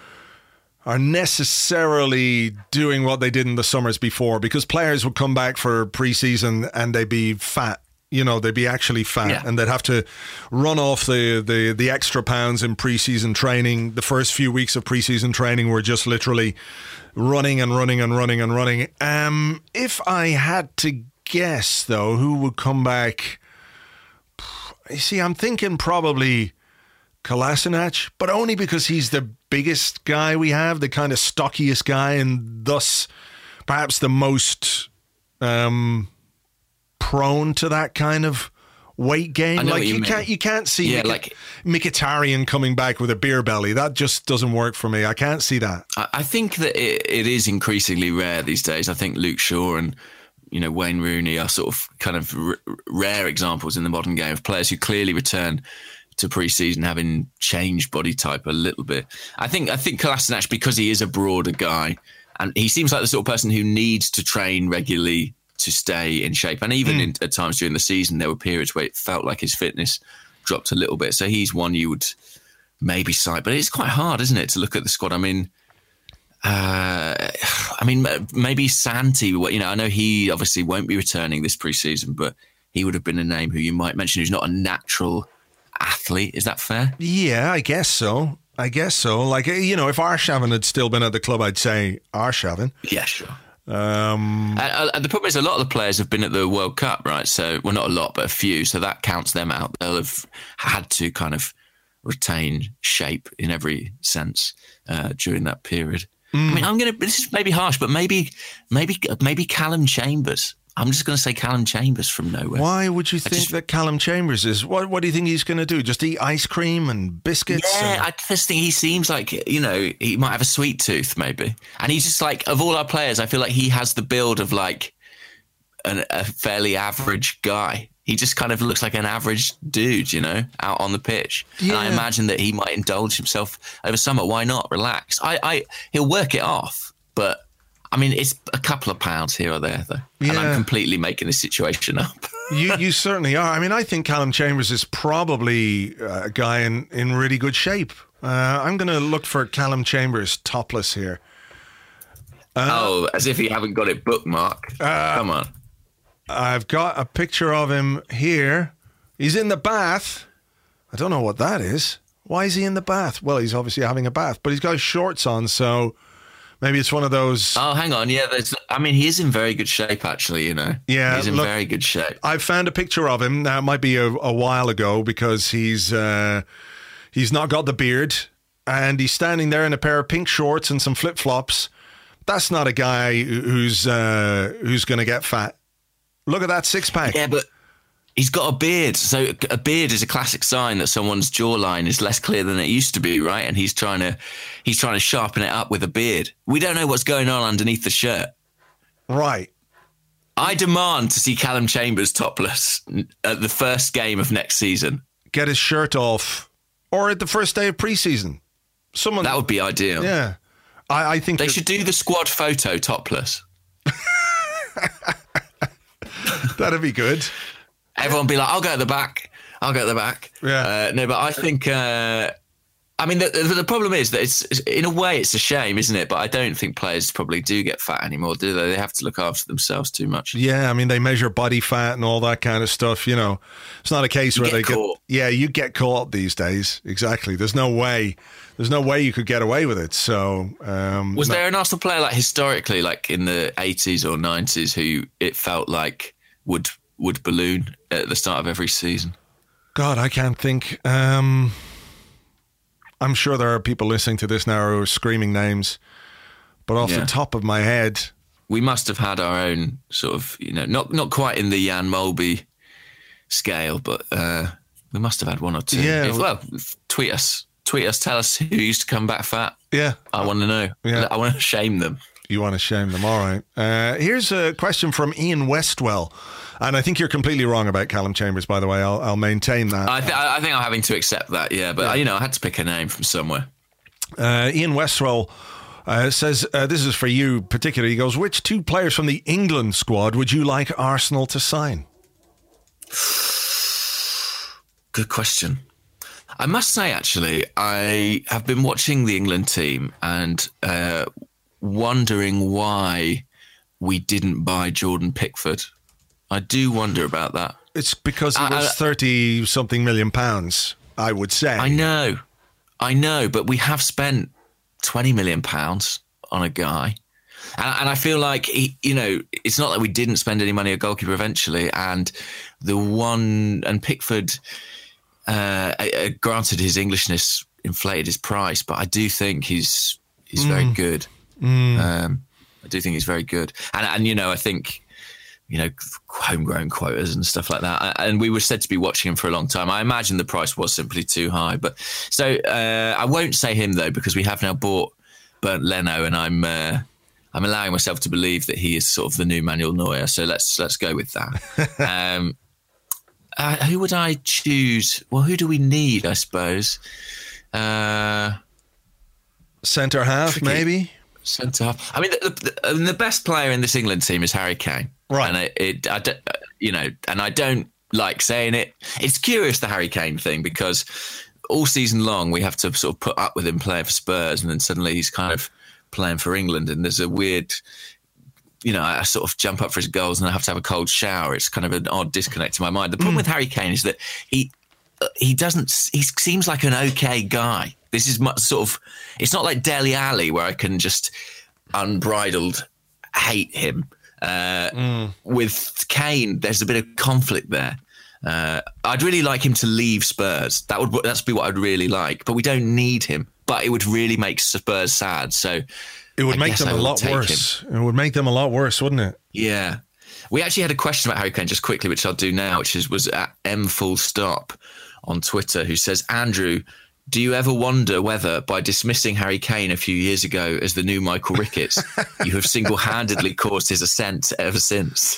necessarily doing what they did in the summers before, because players would come back for pre-season and they'd be fat. You know, they'd be actually fat, and they'd have to run off the extra pounds in pre-season training. The first few weeks of pre-season training were just literally running and running and running and running. If I had to guess, though, who would come back, you see, I'm thinking probably Kolasinac, but only because he's the biggest guy we have, the kind of stockiest guy, and thus perhaps the most prone to that kind of weight gain. Like you can't see Mkhitaryan coming back with a beer belly. That just doesn't work for me. I can't see that. I think that it is increasingly rare these days. I think Luke Shaw and Wayne Rooney are sort of kind of rare examples in the modern game of players who clearly return to pre-season having changed body type a little bit. I think Kolasinac, because he is a broader guy, and he seems like the sort of person who needs to train regularly to stay in shape. And even at times during the season, there were periods where it felt like his fitness dropped a little bit. So he's one you would maybe cite, but it's quite hard, isn't it, to look at the squad? I mean, maybe Santi. I know he obviously won't be returning this pre-season, but he would have been a name who you might mention who's not a natural athlete. Is that fair? Yeah, I guess so. Like, if Arshavin had still been at the club, I'd say Arshavin. Yeah, sure. And the problem is a lot of the players have been at the World Cup, right? So, well, not a lot, but a few. So that counts them out. They'll have had to kind of retain shape in every sense during that period. I mean, this is maybe harsh, but maybe Callum Chambers. I'm just going to say Callum Chambers from nowhere. Why would you think that Callum Chambers is? What do you think he's going to do? Just eat ice cream and biscuits? Yeah, I just think he seems like, he might have a sweet tooth maybe. And he's just like, of all our players, I feel like he has the build of like a fairly average guy. He just kind of looks like an average dude, out on the pitch. Yeah. And I imagine that he might indulge himself over summer. Why not? Relax. He'll work it off, but I mean, it's a couple of pounds here or there, though. Yeah. And I'm completely making the situation up. You certainly are. I mean, I think Callum Chambers is probably a guy in really good shape. I'm going to look for Callum Chambers topless here. As if you haven't got it bookmarked. Come on. I've got a picture of him here. He's in the bath. I don't know what that is. Why is he in the bath? Well, he's obviously having a bath, but he's got his shorts on, so maybe it's one of those. Oh, hang on. Yeah, he is in very good shape, actually, Yeah. He's in very good shape. I found a picture of him. Now, it might be a while ago because he's not got the beard and he's standing there in a pair of pink shorts and some flip-flops. That's not a guy who's going to get fat. Look at that six-pack. Yeah, but he's got a beard. So a beard is a classic sign that someone's jawline is less clear than it used to be, right? And he's trying to sharpen it up with a beard. We don't know what's going on underneath the shirt. Right. I demand to see Callum Chambers topless at the first game of next season. Get his shirt off. Or at the first day of pre-season. That would be ideal. Yeah. I think they should do the squad photo topless. That'd be good. Everyone be like, I'll go at the back. Yeah. No, but I think, the problem is that it's in a way it's a shame, isn't it? But I don't think players probably do get fat anymore, do they? They have to look after themselves too much. Yeah, I mean, they measure body fat and all that kind of stuff, It's not a case where they caught. Yeah, you get caught these days. Exactly. There's no way you could get away with it. So, was there an Arsenal player like historically, like in the 80s or 90s, who it felt like would balloon at the start of every season? God, I can't think. I'm sure there are people listening to this now who are screaming names, but off the top of my head, we must have had our own sort of, not quite in the Jan Molby scale, but we must have had one or two. Yeah. Tweet us, tell us who used to come back fat. Yeah. I want to know. Yeah. I want to shame them. You want to shame them, all right. Here's a question from Ian Westwell. And I think you're completely wrong about Callum Chambers, by the way. I'll maintain that. I think I'm having to accept that, yeah. But, I had to pick a name from somewhere. Ian Westwell says, this is for you particularly. He goes, which two players from the England squad would you like Arsenal to sign? Good question. I must say, actually, I have been watching the England team and wondering why we didn't buy Jordan Pickford. I do wonder about that. It's because he was 30-something million pounds, I would say. I know, but we have spent £20 million on a guy. And I feel like, it's not that we didn't spend any money on a goalkeeper eventually. And Pickford, granted his Englishness inflated his price, but I do think he's very good. I do think he's very good. And I think, homegrown quotas and stuff like that. And we were said to be watching him for a long time. I imagine the price was simply too high. But so I won't say him though, because we have now bought Bernd Leno, and I'm allowing myself to believe that he is sort of the new Manuel Neuer. So let's go with that. Who would I choose? Well, who do we need? I suppose centre half, maybe. Centre half. I mean, the best player in this England team is Harry Kane, right? And I don't like saying it. It's curious, the Harry Kane thing, because all season long we have to sort of put up with him playing for Spurs, and then suddenly he's kind of playing for England, and there's a weird, I sort of jump up for his goals and I have to have a cold shower. It's kind of an odd disconnect in my mind. The problem with Harry Kane is that he seems like an okay guy. This is much sort of, it's not like Dele Alli where I can just unbridled hate him. With Kane, there's a bit of conflict there. I'd really like him to leave Spurs. That's be what I'd really like, but we don't need him. But it would really make Spurs sad. So it would make them a lot worse. It would make them a lot worse, wouldn't it? Yeah. We actually had a question about Harry Kane just quickly, which I'll do now, which was at M_full_stop on Twitter, who says, Andrew, do you ever wonder whether by dismissing Harry Kane a few years ago as the new Michael Ricketts, you have single-handedly caused his ascent ever since?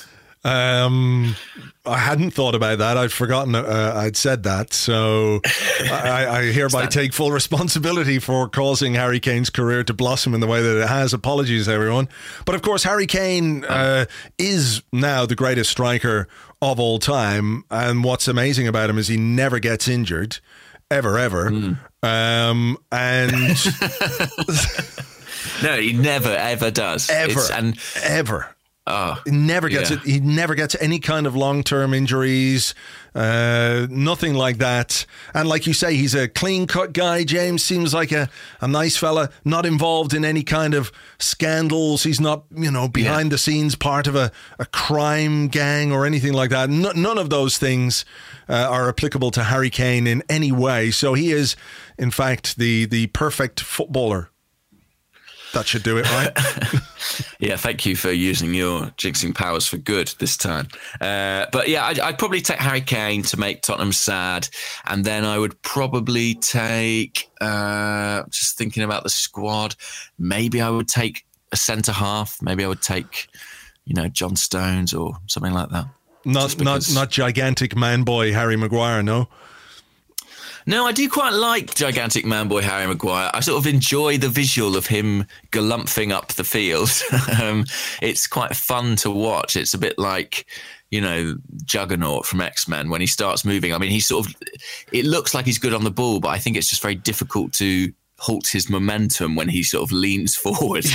I hadn't thought about that. I'd forgotten I'd said that. So I hereby take full responsibility for causing Harry Kane's career to blossom in the way that it has. Apologies, everyone. But of course, Harry Kane is now the greatest striker of all time. And what's amazing about him is he never gets injured. Ever. And no, he never, ever does. Ever. He never gets it. He never gets any kind of long-term injuries, nothing like that. And like you say, he's a clean-cut guy. James seems like a nice fella, not involved in any kind of scandals. He's not, behind the scenes part of a crime gang or anything like that. None of those things are applicable to Harry Kane in any way. So he is, in fact, the perfect footballer. That should do it, right? Yeah, thank you for using your jinxing powers for good this time. But yeah, I'd probably take Harry Kane to make Tottenham sad. And then I would probably take, just thinking about the squad, maybe I would take a centre-half. Maybe I would take, John Stones or something like that. Not gigantic man-boy Harry Maguire, no? No, I do quite like gigantic man boy Harry Maguire. I sort of enjoy the visual of him galumphing up the field. It's quite fun to watch. It's a bit like, Juggernaut from X-Men when he starts moving. I mean, it looks like he's good on the ball, but I think it's just very difficult to halt his momentum when he sort of leans forward.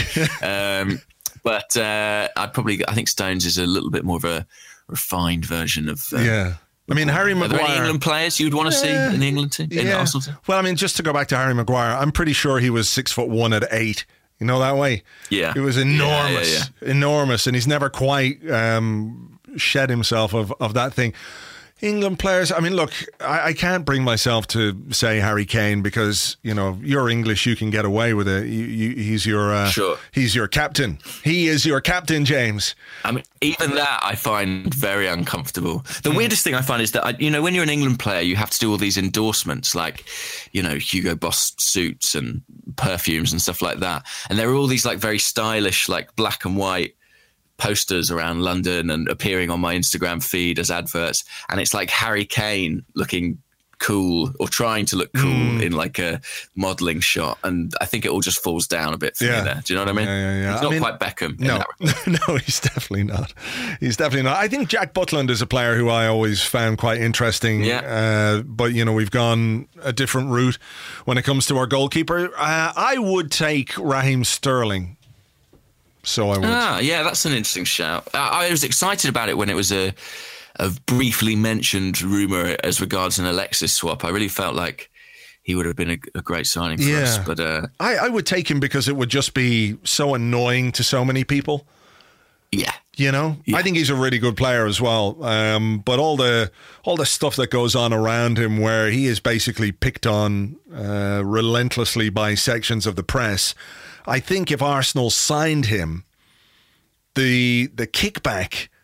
But I think Stones is a little bit more of a refined version of... I mean, Harry Maguire... Are there any England players you'd want to see in the England team? In the Arsenal team? Well, I mean, just to go back to Harry Maguire, I'm pretty sure he was 6'1" at 8. That way? Yeah. It was enormous. Enormous. And he's never quite shed himself of that thing. England players, I mean, look, I can't bring myself to say Harry Kane because, you're English, you can get away with it. He's your he's your captain. He is your captain, James. I mean, even that I find very uncomfortable. The weirdest thing I find is that, when you're an England player, you have to do all these endorsements like, Hugo Boss suits and perfumes and stuff like that. And there are all these like very stylish, like black and white posters around London and appearing on my Instagram feed as adverts, and it's like Harry Kane looking cool or trying to look cool in like a modelling shot, and I think it all just falls down a bit for me there. Do you know what I mean? Yeah. He's not quite Beckham. No, he's definitely not. I think Jack Butland is a player who I always found quite interesting. But we've gone a different route when it comes to our goalkeeper. I would take Raheem Sterling. So I would. Yeah, that's an interesting shout. I was excited about it when it was a briefly mentioned rumour as regards an Alexis swap. I really felt like he would have been a great signing for us. But I would take him because it would just be so annoying to so many people. Yeah. I think he's a really good player as well. But all the stuff that goes on around him where he is basically picked on relentlessly by sections of the press. I think if Arsenal signed him, the kickback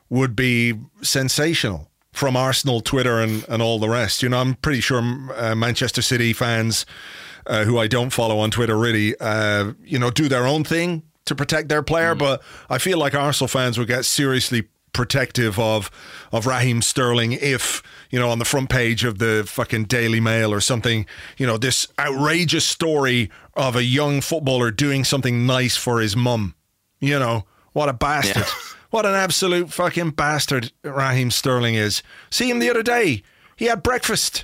would be sensational from Arsenal, Twitter and all the rest. You know, I'm pretty sure Manchester City fans who I don't follow on Twitter really, do their own thing to protect their player. But I feel like Arsenal fans would get seriously protective of Raheem Sterling if, on the front page of the fucking Daily Mail or something, this outrageous story of a young footballer doing something nice for his mum. What a bastard. Yeah. What an absolute fucking bastard Raheem Sterling is. See him the other day. He had breakfast.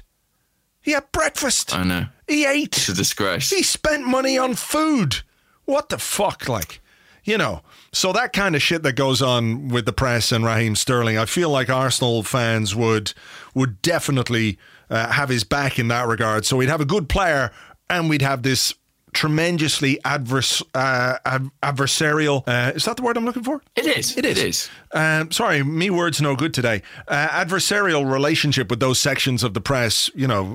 I know. He ate. It's a disgrace. He spent money on food. What the fuck, like? So that kind of shit that goes on with the press and Raheem Sterling, I feel like Arsenal fans would definitely have his back in that regard. So we'd have a good player and we'd have this tremendously adversarial. Is that the word I'm looking for? It is. Sorry, me words no good today. Adversarial relationship with those sections of the press,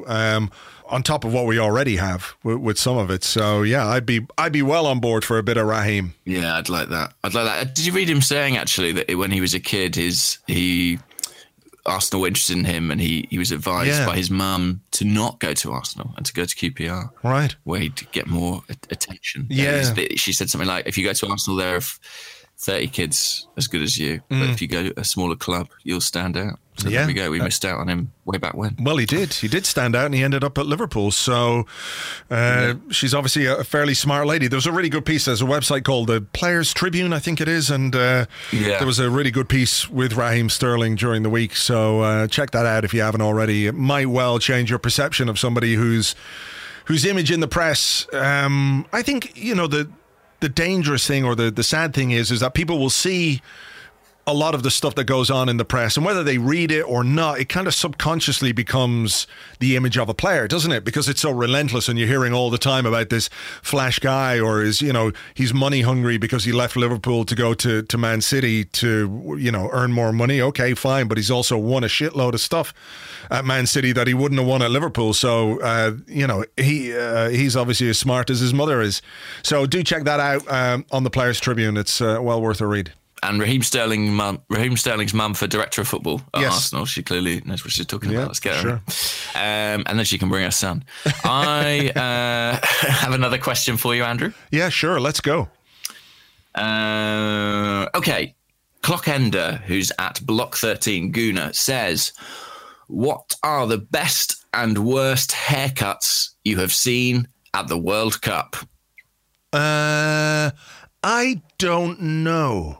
on top of what we already have with some of it. So yeah, I'd be well on board for a bit of Raheem. Yeah, I'd like that. Did you read him saying actually that when he was a kid, Arsenal were interested in him and he was advised by his mum to not go to Arsenal and to go to QPR. Right. Where he'd get more attention. Yeah. She said something like, if you go to Arsenal, there are 30 kids as good as you. But if you go to a smaller club, you'll stand out. So there we go. We missed out on him way back when. Well, he did. He did stand out and he ended up at Liverpool. So she's obviously a fairly smart lady. There's a really good piece. There's a website called the Players Tribune, I think it is. And there was a really good piece with Raheem Sterling during the week. So check that out if you haven't already. It might well change your perception of somebody whose image in the press. I think, the dangerous thing or the sad thing is that people will see a lot of the stuff that goes on in the press, and whether they read it or not, it kind of subconsciously becomes the image of a player, doesn't it? Because it's so relentless, and you're hearing all the time about this flash guy, or he's money hungry because he left Liverpool to go to Man City to earn more money. Okay, fine, but he's also won a shitload of stuff at Man City that he wouldn't have won at Liverpool. So he's obviously as smart as his mother is. So do check that out on the Players Tribune. It's well worth a read. And Raheem Sterling's mum for director of football at Arsenal. She clearly knows what she's talking about. Let's get her. And then she can bring her son. I have another question for you, Andrew. Yeah, sure. Let's go. Okay. Clockender, who's at Block 13 Guna, says, what are the best and worst haircuts you have seen at the World Cup? I don't know.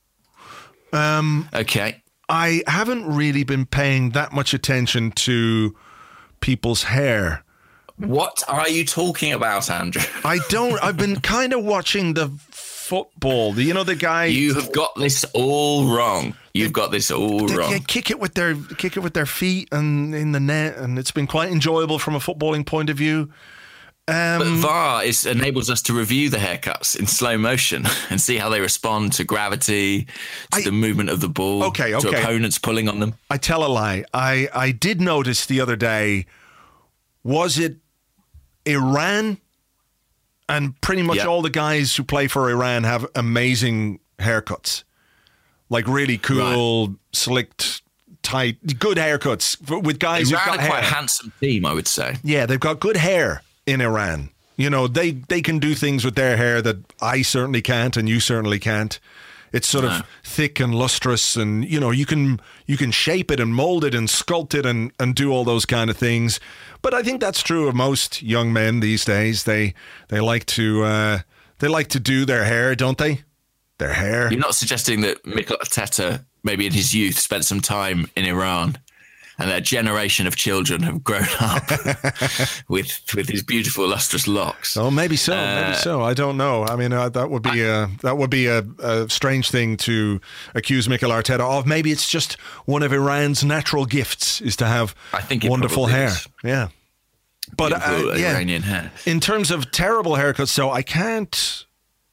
Okay. I haven't really been paying that much attention to people's hair. What are you talking about, Andrew? I've been kind of watching the football. The guy. You have got this all wrong. They kick it with their feet and in the net, and it's been quite enjoyable from a footballing point of view. But VAR enables us to review the haircuts in slow motion and see how they respond to gravity, to the movement of the ball, to opponents pulling on them. I tell a lie. I did notice the other day, was it Iran? And pretty much all the guys who play for Iran have amazing haircuts. Like really cool, slicked, tight, good haircuts with guys who've got hair. Quite a handsome team, I would say. Yeah, they've got good hair in Iran. They can do things with their hair that I certainly can't and you certainly can't. It's sort of thick and lustrous, and you can shape it and mold it and sculpt it and do all those kind of things. But I think that's true of most young men these days. They like to do their hair, don't they? Their hair. You're not suggesting that Mikel Arteta, maybe in his youth, spent some time in Iran, and a generation of children have grown up with his beautiful, lustrous locks. Oh, maybe so. I don't know. I mean, that would be a strange thing to accuse Mikel Arteta of. Maybe it's just one of Iran's natural gifts is to have wonderful hair. Is. Yeah, but Iranian hair. In terms of terrible haircuts, so I can't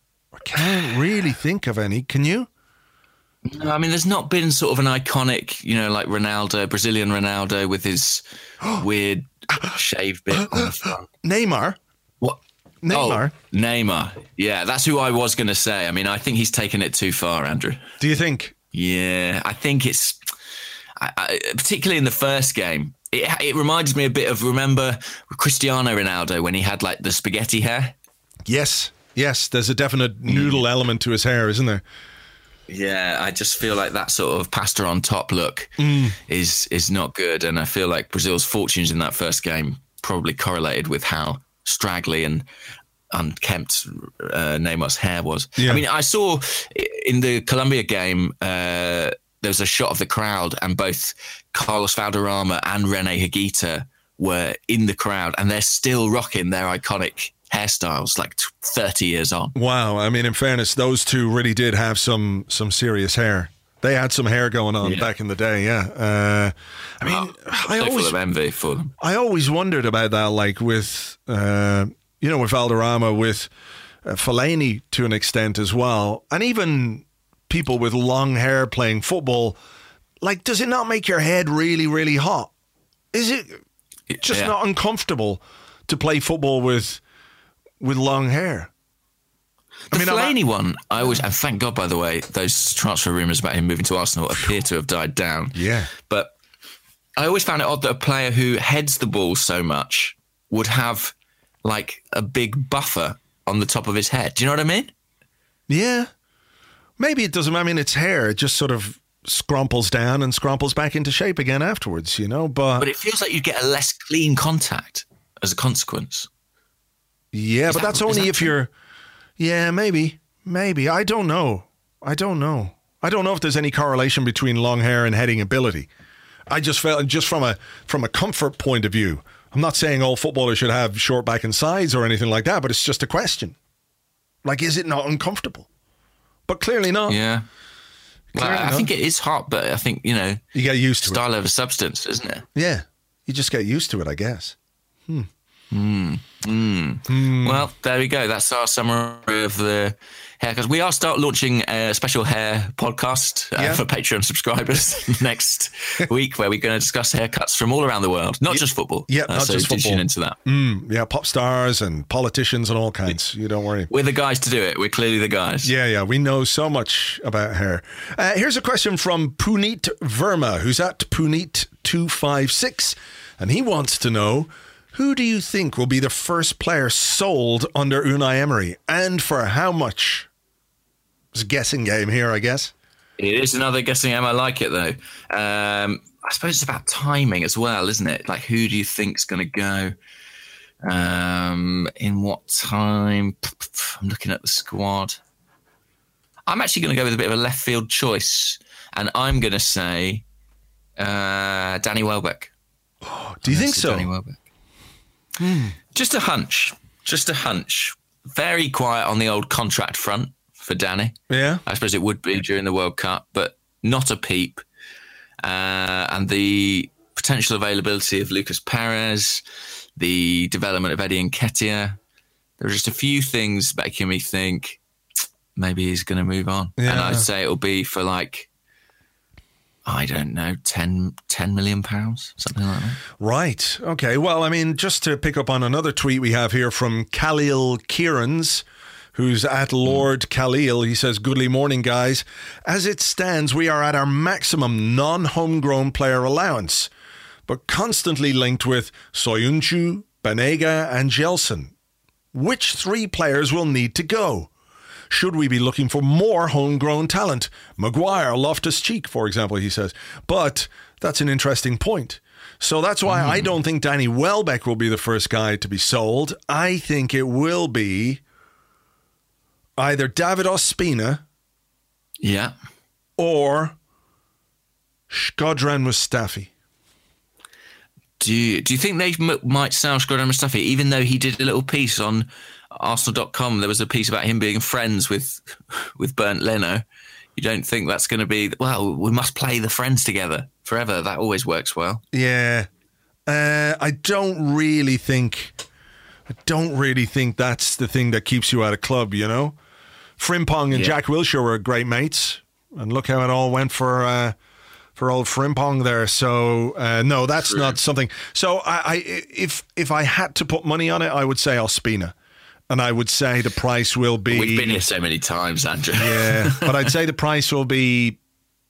really think of any. Can you? No, I mean, there's not been sort of an iconic, like Ronaldo, Brazilian Ronaldo with his weird shave bit on the front. Neymar? What? Neymar? Neymar. Yeah, that's who I was going to say. I mean, I think he's taken it too far, Andrew. Do you think? Yeah, I think it's particularly in the first game. It reminds me a bit of, remember Cristiano Ronaldo when he had like the spaghetti hair? Yes. There's a definite noodle element to his hair, isn't there? Yeah, I just feel like that sort of pasta on top look is not good. And I feel like Brazil's fortunes in that first game probably correlated with how straggly and unkempt Neymar's hair was. Yeah. I mean, I saw in the Colombia game, there was a shot of the crowd and both Carlos Valderrama and Rene Higuita were in the crowd and they're still rocking their iconic hairstyles like 30 years on. Wow. I mean, in fairness, those two really did have some serious hair. They had some hair going on back in the day, yeah. I mean, I always full of envy for them. I always wondered about that, like with, with Valderrama, with Fellaini to an extent as well. And even people with long hair playing football, like, does it not make your head really, really hot? Is it just not uncomfortable to play football with long hair? The Fellaini one, I always, and thank God, by the way, those transfer rumours about him moving to Arsenal appear to have died down. Yeah. But I always found it odd that a player who heads the ball so much would have like a big buffer on the top of his head. Do you know what I mean? Yeah. Maybe it doesn't. I mean, it's hair. It just sort of scrumples down and scrumples back into shape again afterwards, But it feels like you get a less clean contact as a consequence. Yeah, but that's only if you're... Yeah, maybe. I don't know. I don't know if there's any correlation between long hair and heading ability. I just felt, just from a comfort point of view, I'm not saying all footballers should have short back and sides or anything like that, but it's just a question. Like, is it not uncomfortable? But clearly not. Yeah. Well, I think it is hot, but I think, you get used to style over substance, isn't it? Yeah. You just get used to it, I guess. Well, there we go. That's our summary of the haircuts. We are launching a special hair podcast for Patreon subscribers next week, where we're going to discuss haircuts from all around the world, not just football. Yeah, not just football. Tune into that. Yeah, pop stars and politicians and all kinds. You don't worry. We're the guys to do it. We're clearly the guys. Yeah. We know so much about hair. Here's a question from Puneet Verma, who's at Puneet256, and he wants to know, who do you think will be the first player sold under Unai Emery, and for how much? It's a guessing game here, I guess. It is another guessing game. I like it, though. I suppose it's about timing as well, isn't it? Like, who do you think's going to go? In what time? I'm looking at the squad. I'm actually going to go with a bit of a left field choice, and I'm going to say Danny Welbeck. Oh, do you think so? Danny Welbeck. Just a hunch. Very quiet on the old contract front for Danny. Yeah. I suppose it would be during the World Cup, but not a peep. And the potential availability of Lucas Perez, the development of Eddie Nketiah, there are just a few things making me think maybe he's going to move on. Yeah. And I'd say it'll be for like, I don't know, £10 million, something like that. Right. Okay. Well, I mean, just to pick up on another tweet we have here from Khalil Kieran's, who's at Lord Khalil. He says, "Goodly morning, guys. As it stands, we are at our maximum non-homegrown player allowance, but constantly linked with Soyuncu, Banega and Gelson. Which three players will need to go? Should we be looking for more homegrown talent? Maguire, Loftus-Cheek, for example," he says. But that's an interesting point. So that's why I don't think Danny Welbeck will be the first guy to be sold. I think it will be either David Ospina or Shkodran Mustafi. Do you think they might sell Shkodran Mustafi, even though he did a little piece on Arsenal.com? There was a piece about him being friends with Bernd Leno. You don't think that's going to be, well, we must play the friends together forever. That always works well. Yeah. I don't really think that's the thing that keeps you at a club, Frimpong and Jack Wilshere were great mates, and look how it all went for old Frimpong there. So no, that's not something. So if I had to put money on it, I would say Ospina. And I would say the price will be... We've been here so many times, Andrew. Yeah, but I'd say the price will be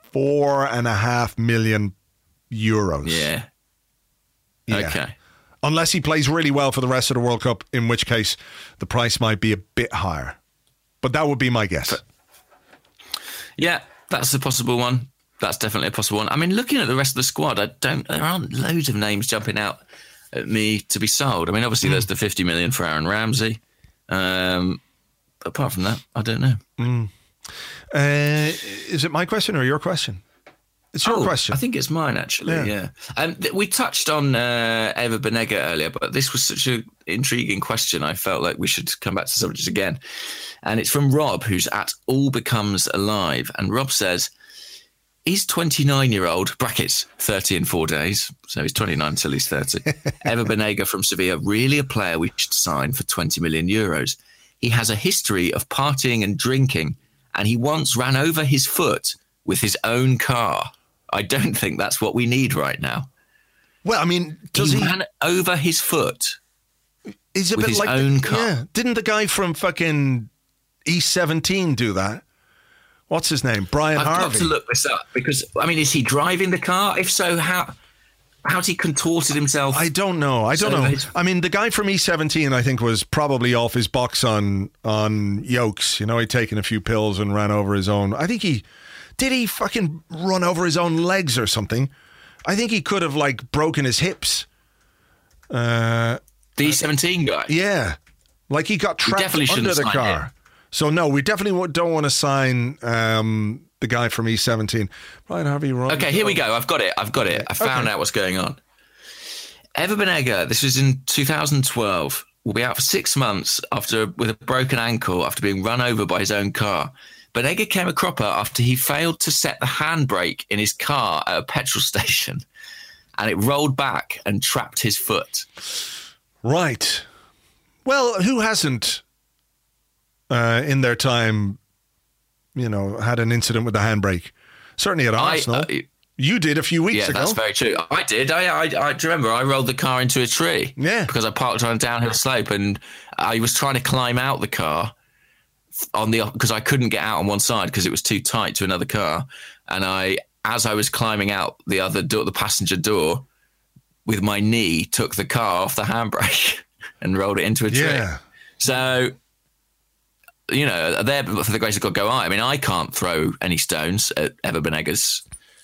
4.5 million euros. Yeah. Okay. Unless he plays really well for the rest of the World Cup, in which case the price might be a bit higher. But that would be my guess. Yeah, that's a possible one. That's definitely a possible one. I mean, looking at the rest of the squad, there aren't loads of names jumping out at me to be sold. I mean, obviously there's the 50 million for Aaron Ramsey. Apart from that, I don't know. Is it my question or your question? It's your question. I think it's mine, actually, yeah. We touched on Ever Banega earlier, but this was such an intriguing question. I felt like we should come back to the subject again. And it's from Rob, who's at All Becomes Alive. And Rob says, is 29-year-old, brackets, 30 in 4 days, so he's 29 until he's 30, Ever Banega from Sevilla, really a player we should sign for 20 million euros? He has a history of partying and drinking, and he once ran over his foot with his own car. I don't think that's what we need right now. Well, I mean, he ran over his foot with his own car. Yeah. Didn't the guy from fucking E17 do that? What's his name? Brian Harvey. I've got to look this up because, I mean, is he driving the car? If so, how's he contorted himself? I don't know. I mean, the guy from E17, I think, was probably off his box on yokes. You know, he'd taken a few pills and ran over his own. I think Did he fucking run over his own legs or something? I think he could have, like, broken his hips. The E17 guy? Yeah. Like, he got trapped under the car. Him. So, no, we definitely don't want to sign the guy from E17. Brian Harvey. Okay, here we go. I've got it. I found out what's going on. Ever Banega, this was in 2012, will be out for 6 months with a broken ankle after being run over by his own car. Banega came a cropper after he failed to set the handbrake in his car at a petrol station, and it rolled back and trapped his foot. Right. Well, who hasn't, in their time, had an incident with the handbrake? Certainly at Arsenal. You did a few weeks ago. Yeah, that's very true. I did. I do you remember I rolled the car into a tree. Yeah. Because I parked on a downhill slope and I was trying to climb out the car because I couldn't get out on one side because it was too tight to another car. And as I was climbing out the other door, the passenger door, with my knee, took the car off the handbrake and rolled it into a tree. Yeah. So, there, for the grace of God, go I. I mean, I can't throw any stones at Ever Banega's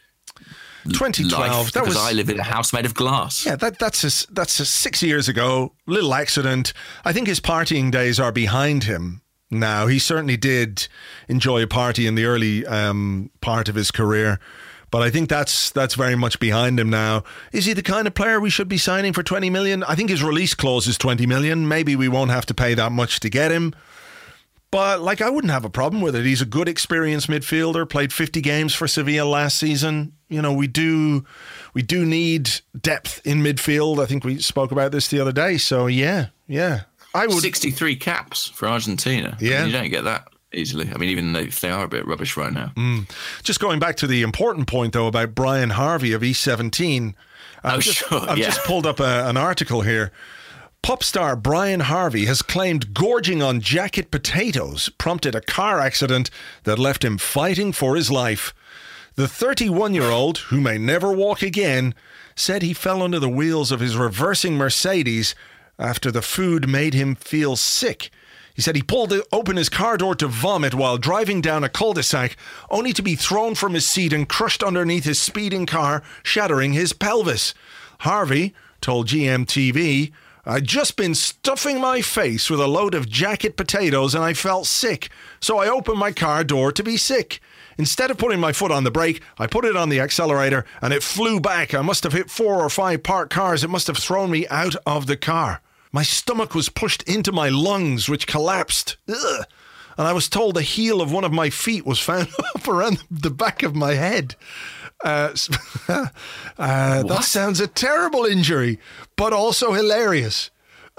2012. Because I live in a house made of glass. Yeah, that's 6 years ago. Little accident. I think his partying days are behind him now. He certainly did enjoy a party in the early part of his career, but I think that's very much behind him now. Is he the kind of player we should be signing for 20 million? I think his release clause is 20 million. Maybe we won't have to pay that much to get him. But, I wouldn't have a problem with it. He's a good, experienced midfielder, played 50 games for Sevilla last season. We do need depth in midfield. I think we spoke about this the other day. So, yeah. I would 63 caps for Argentina. Yeah. I mean, you don't get that easily. I mean, even if they are a bit rubbish right now. Just going back to the important point, though, about Brian Harvey of E17. I've just pulled up an article here. Pop star Brian Harvey has claimed gorging on jacket potatoes prompted a car accident that left him fighting for his life. The 31-year-old, who may never walk again, said he fell under the wheels of his reversing Mercedes after the food made him feel sick. He said he pulled open his car door to vomit while driving down a cul-de-sac, only to be thrown from his seat and crushed underneath his speeding car, shattering his pelvis. Harvey told GMTV, "I'd just been stuffing my face with a load of jacket potatoes and I felt sick, so I opened my car door to be sick. Instead of putting my foot on the brake, I put it on the accelerator and it flew back. I must have hit 4 or 5 parked cars. It must have thrown me out of the car. My stomach was pushed into my lungs, which collapsed. Ugh. And I was told the heel of one of my feet was found up around the back of my head. That sounds a terrible injury, but also hilarious."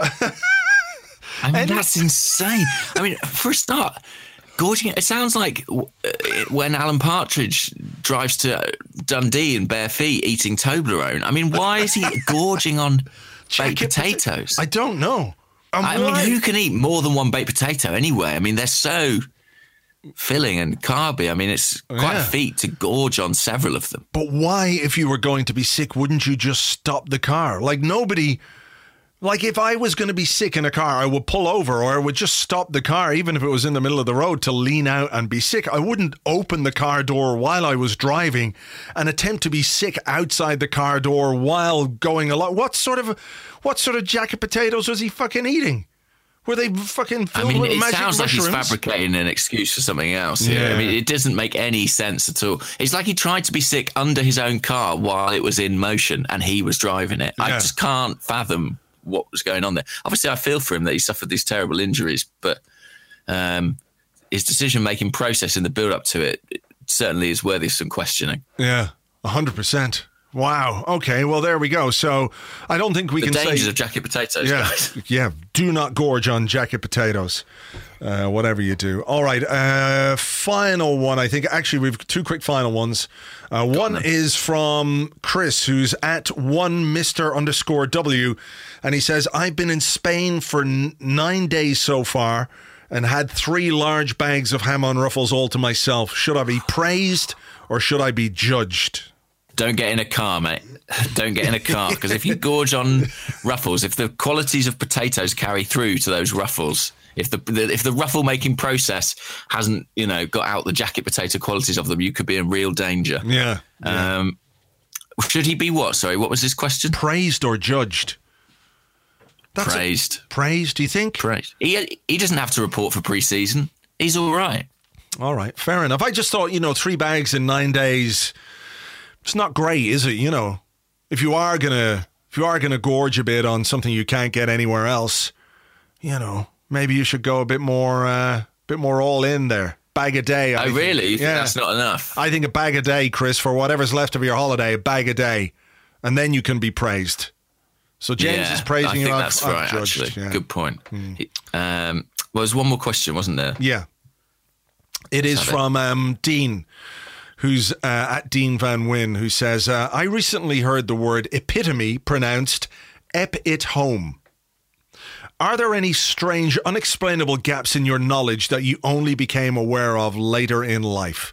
I mean, that's insane. I mean, for a start, gorging, it sounds like when Alan Partridge drives to Dundee in bare feet eating Toblerone. I mean, why is he gorging on baked potatoes? I don't know. I mean, who can eat more than one baked potato anyway? I mean, they're so filling and carby. I mean, it's quite a feat to gorge on several of them. But why, if you were going to be sick, wouldn't you just stop the car? Like nobody... Like if I was going to be sick in a car, I would pull over or I would just stop the car, even if it was in the middle of the road, to lean out and be sick. I wouldn't open the car door while I was driving and attempt to be sick outside the car door while going along. What sort of jacket potatoes was he fucking eating? Were they fucking filled with magic mushrooms? It sounds like he's fabricating an excuse for something else. Yeah. I mean, it doesn't make any sense at all. It's like he tried to be sick under his own car while it was in motion and he was driving it. Yeah. I just can't fathom what was going on there. Obviously, I feel for him that he suffered these terrible injuries, but his decision-making process in the build-up to it certainly is worthy of some questioning. Yeah, 100%. Wow. Okay, well, there we go. So I don't think we can say... The dangers of jacket potatoes, guys. Yeah, do not gorge on jacket potatoes, whatever you do. All right, final one, I think. Actually, we've two quick final ones. One is from Chris, who's at @1Mr_W, and he says, I've been in Spain for 9 days so far and had 3 large bags of ham on ruffles all to myself. Should I be praised or should I be judged? Don't get in a car, mate. Don't get in a car, because if you gorge on ruffles, if the qualities of potatoes carry through to those ruffles, if the ruffle making process hasn't, got out the jacket potato qualities of them, you could be in real danger. Yeah. Should he be what? Sorry, what was his question? Praised or judged? Praised. Praised, do you think? Praised. He doesn't have to report for pre-season. He's all right. All right, fair enough. I just thought, 3 bags in 9 days... It's not great, is it? If you are gonna gorge a bit on something you can't get anywhere else, maybe you should go a bit more all in there. Bag a day. I really? You think that's not enough? I think a bag a day, Chris, for whatever's left of your holiday, a bag a day, and then you can be praised. So James is praising you. I think that's right. Actually, good point. Well, there's one more question, wasn't there? Yeah. It is from Dean, who's at Dean Van Wyn, who says, I recently heard the word epitome pronounced ep-it-home. Are there any strange, unexplainable gaps in your knowledge that you only became aware of later in life?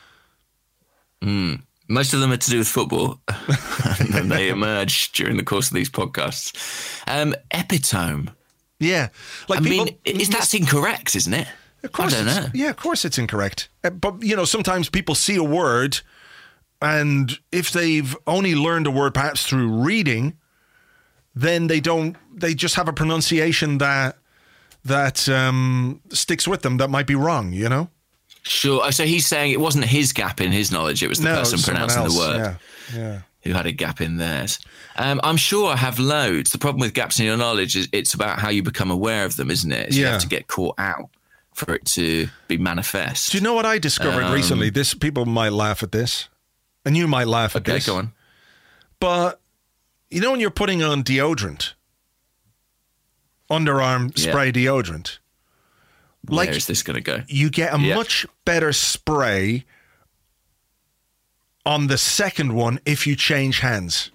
Most of them are to do with football, and then they emerge during the course of these podcasts. Epitome. Yeah. That's incorrect, isn't it? Of course, I don't know. Yeah, of course it's incorrect. But, sometimes people see a word, and if they've only learned a word perhaps through reading, then they just have a pronunciation that sticks with them that might be wrong, Sure. So he's saying it wasn't his gap in his knowledge, it was the person pronouncing the word. Yeah. Who had a gap in theirs. I'm sure I have loads. The problem with gaps in your knowledge is it's about how you become aware of them, isn't it? You have to get caught out for it to be manifest. Do you know what I discovered recently? People might laugh at this, and you might laugh at this. Okay, go on. But, when you're putting on deodorant, underarm spray deodorant, where is this going to go? You get a much better spray on the second one if you change hands.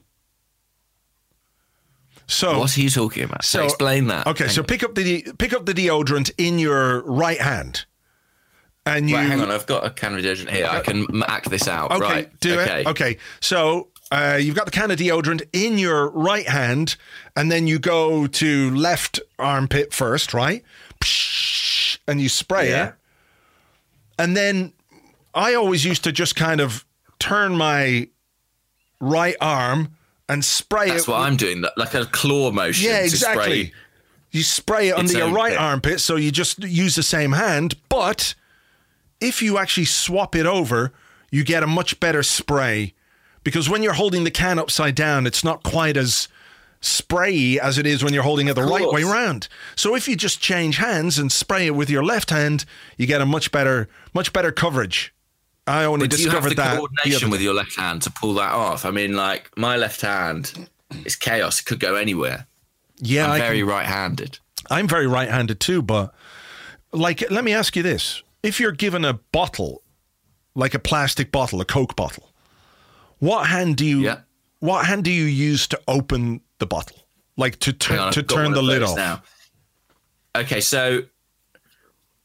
So what are you talking about? So explain that. Okay, so pick up the deodorant in your right hand, and you. Right, hang on, I've got a can of deodorant here. I can act this out. Okay, right, do it. Okay, so you've got the can of deodorant in your right hand, and then you go to left armpit first, right? And you spray it, and then I always used to just kind of turn my right arm and spray That's what I'm doing, like a claw motion. Yeah, exactly. You spray it under your right armpit, so you just use the same hand. But if you actually swap it over, you get a much better spray. Because when you're holding the can upside down, it's not quite as sprayy as it is when you're holding it the right way around. So if you just change hands and spray it with your left hand, you get a much better coverage. I only discovered that. Do you have the coordination with your left hand to pull that off? I mean, like, my left hand is chaos. It could go anywhere. Yeah, I'm very right-handed. I'm very right-handed too, but, like, let me ask you this. If you're given a bottle, like a plastic bottle, a Coke bottle, what hand do you use to open the bottle? Like, to turn the lid off? Now. Okay, so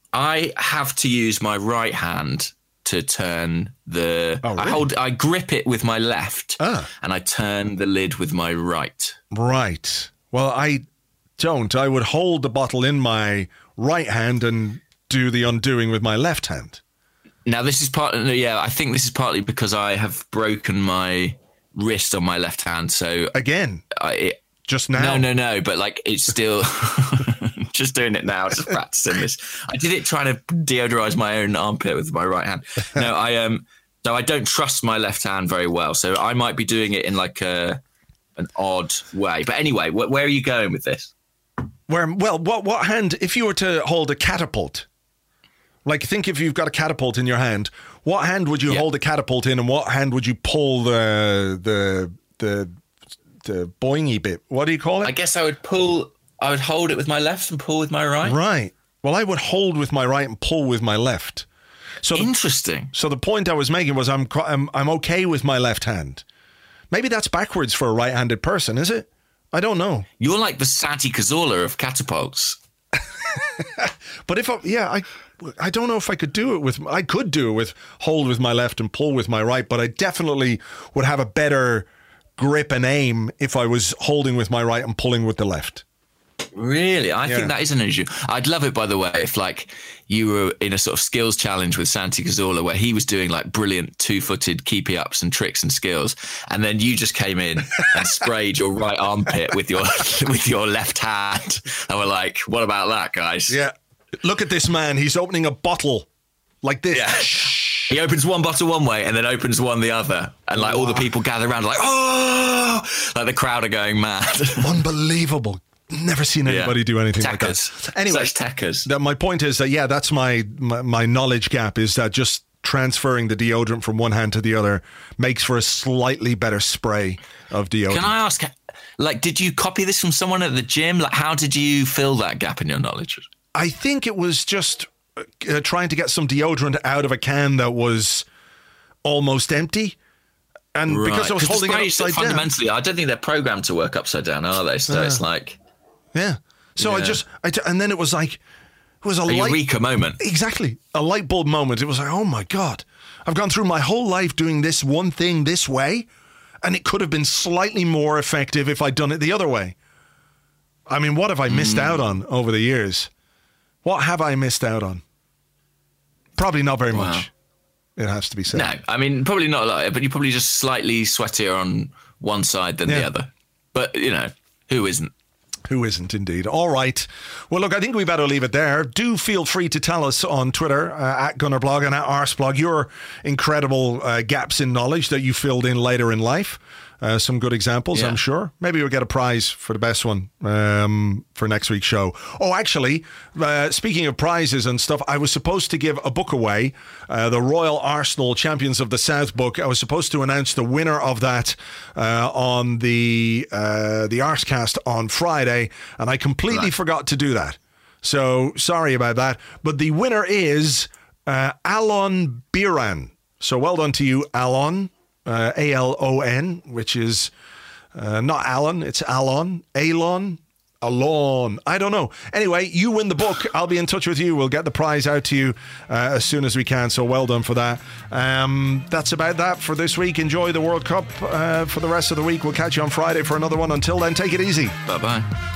I have to use my right hand to turn the... Oh, really? I grip it with my left, and I turn the lid with my right. Right. Well, I don't. I would hold the bottle in my right hand and do the undoing with my left hand. Now, this is I think this is partly because I have broken my wrist on my left hand. So again, just now? No. But like, it's still just doing it now. Just practicing this. I did it trying to deodorize my own armpit with my right hand. No, so I don't trust my left hand very well. So I might be doing it in like an odd way. But anyway, where are you going with this? What hand? If you were to hold a catapult, like think if you've got a catapult in your hand, what hand would you hold the catapult in, and what hand would you pull the boingy bit? What do you call it? I guess I would hold it with my left and pull with my right. Right. Well, I would hold with my right and pull with my left. So interesting. So the point I was making was I'm okay with my left hand. Maybe that's backwards for a right-handed person, is it? I don't know. You're like the Santi Cazorla of catapults. But I don't know if I could do it with... I could do it with hold with my left and pull with my right, but I definitely would have a better grip and aim if I was holding with my right and pulling with the left. Really? I think that is an issue. I'd love it, by the way, if like you were in a sort of skills challenge with Santi Cazorla where he was doing like brilliant two-footed keepy ups and tricks and skills, and then you just came in and sprayed your right armpit with your left hand, and we're like, what about that, guys? Yeah. Look at this man. He's opening a bottle like this. Yeah. He opens one bottle one way and then opens one the other. And like all the people gather around like, oh, like the crowd are going mad. Unbelievable. Never seen anybody do anything like that. Anyway, my point is that, that's my knowledge gap, is that just transferring the deodorant from one hand to the other makes for a slightly better spray of deodorant. Can I ask, like, did you copy this from someone at the gym? Like, how did you fill that gap in your knowledge? I think it was just trying to get some deodorant out of a can that was almost empty. And because I was holding it upside down. Fundamentally, I don't think they're programmed to work upside down, are they? So it's like... Yeah. So and then it was like, it was a eureka moment. Exactly. A light bulb moment. It was like, oh my God, I've gone through my whole life doing this one thing this way, and it could have been slightly more effective if I'd done it the other way. I mean, what have I missed out on over the years? What have I missed out on? Probably not very much. It has to be said. No, I mean, probably not a lot, but you're probably just slightly sweatier on one side than the other. But, who isn't? Who isn't, indeed. All right. Well, look, I think we better leave it there. Do feel free to tell us on Twitter, at Gunnerblog and at Arseblog, your incredible gaps in knowledge that you filled in later in life. Some good examples, I'm sure. Maybe we'll get a prize for the best one for next week's show. Oh, actually, speaking of prizes and stuff, I was supposed to give a book away, the Royal Arsenal Champions of the South book. I was supposed to announce the winner of that on the Arsecast on Friday, and I completely forgot to do that. So, sorry about that. But the winner is Alon Biran. So, well done to you, Alon. Alon, which is not Alan, it's Alon. Alon. I don't know. Anyway, you win the book. I'll be in touch with you. We'll get the prize out to you as soon as we can. So well done for that. That's about that for this week. Enjoy the World Cup for the rest of the week. We'll catch you on Friday for another one. Until then, take it easy. Bye-bye.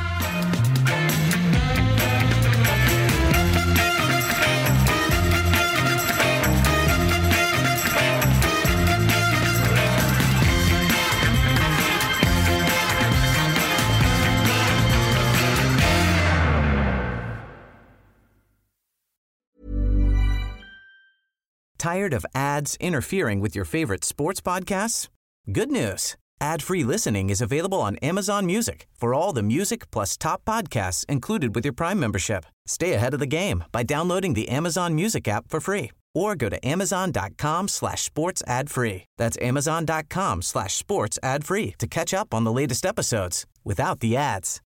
Tired of ads interfering with your favorite sports podcasts? Good news. Ad-free listening is available on Amazon Music for all the music plus top podcasts included with your Prime membership. Stay ahead of the game by downloading the Amazon Music app for free or go to amazon.com/sports ad free. That's amazon.com/sports ad free to catch up on the latest episodes without the ads.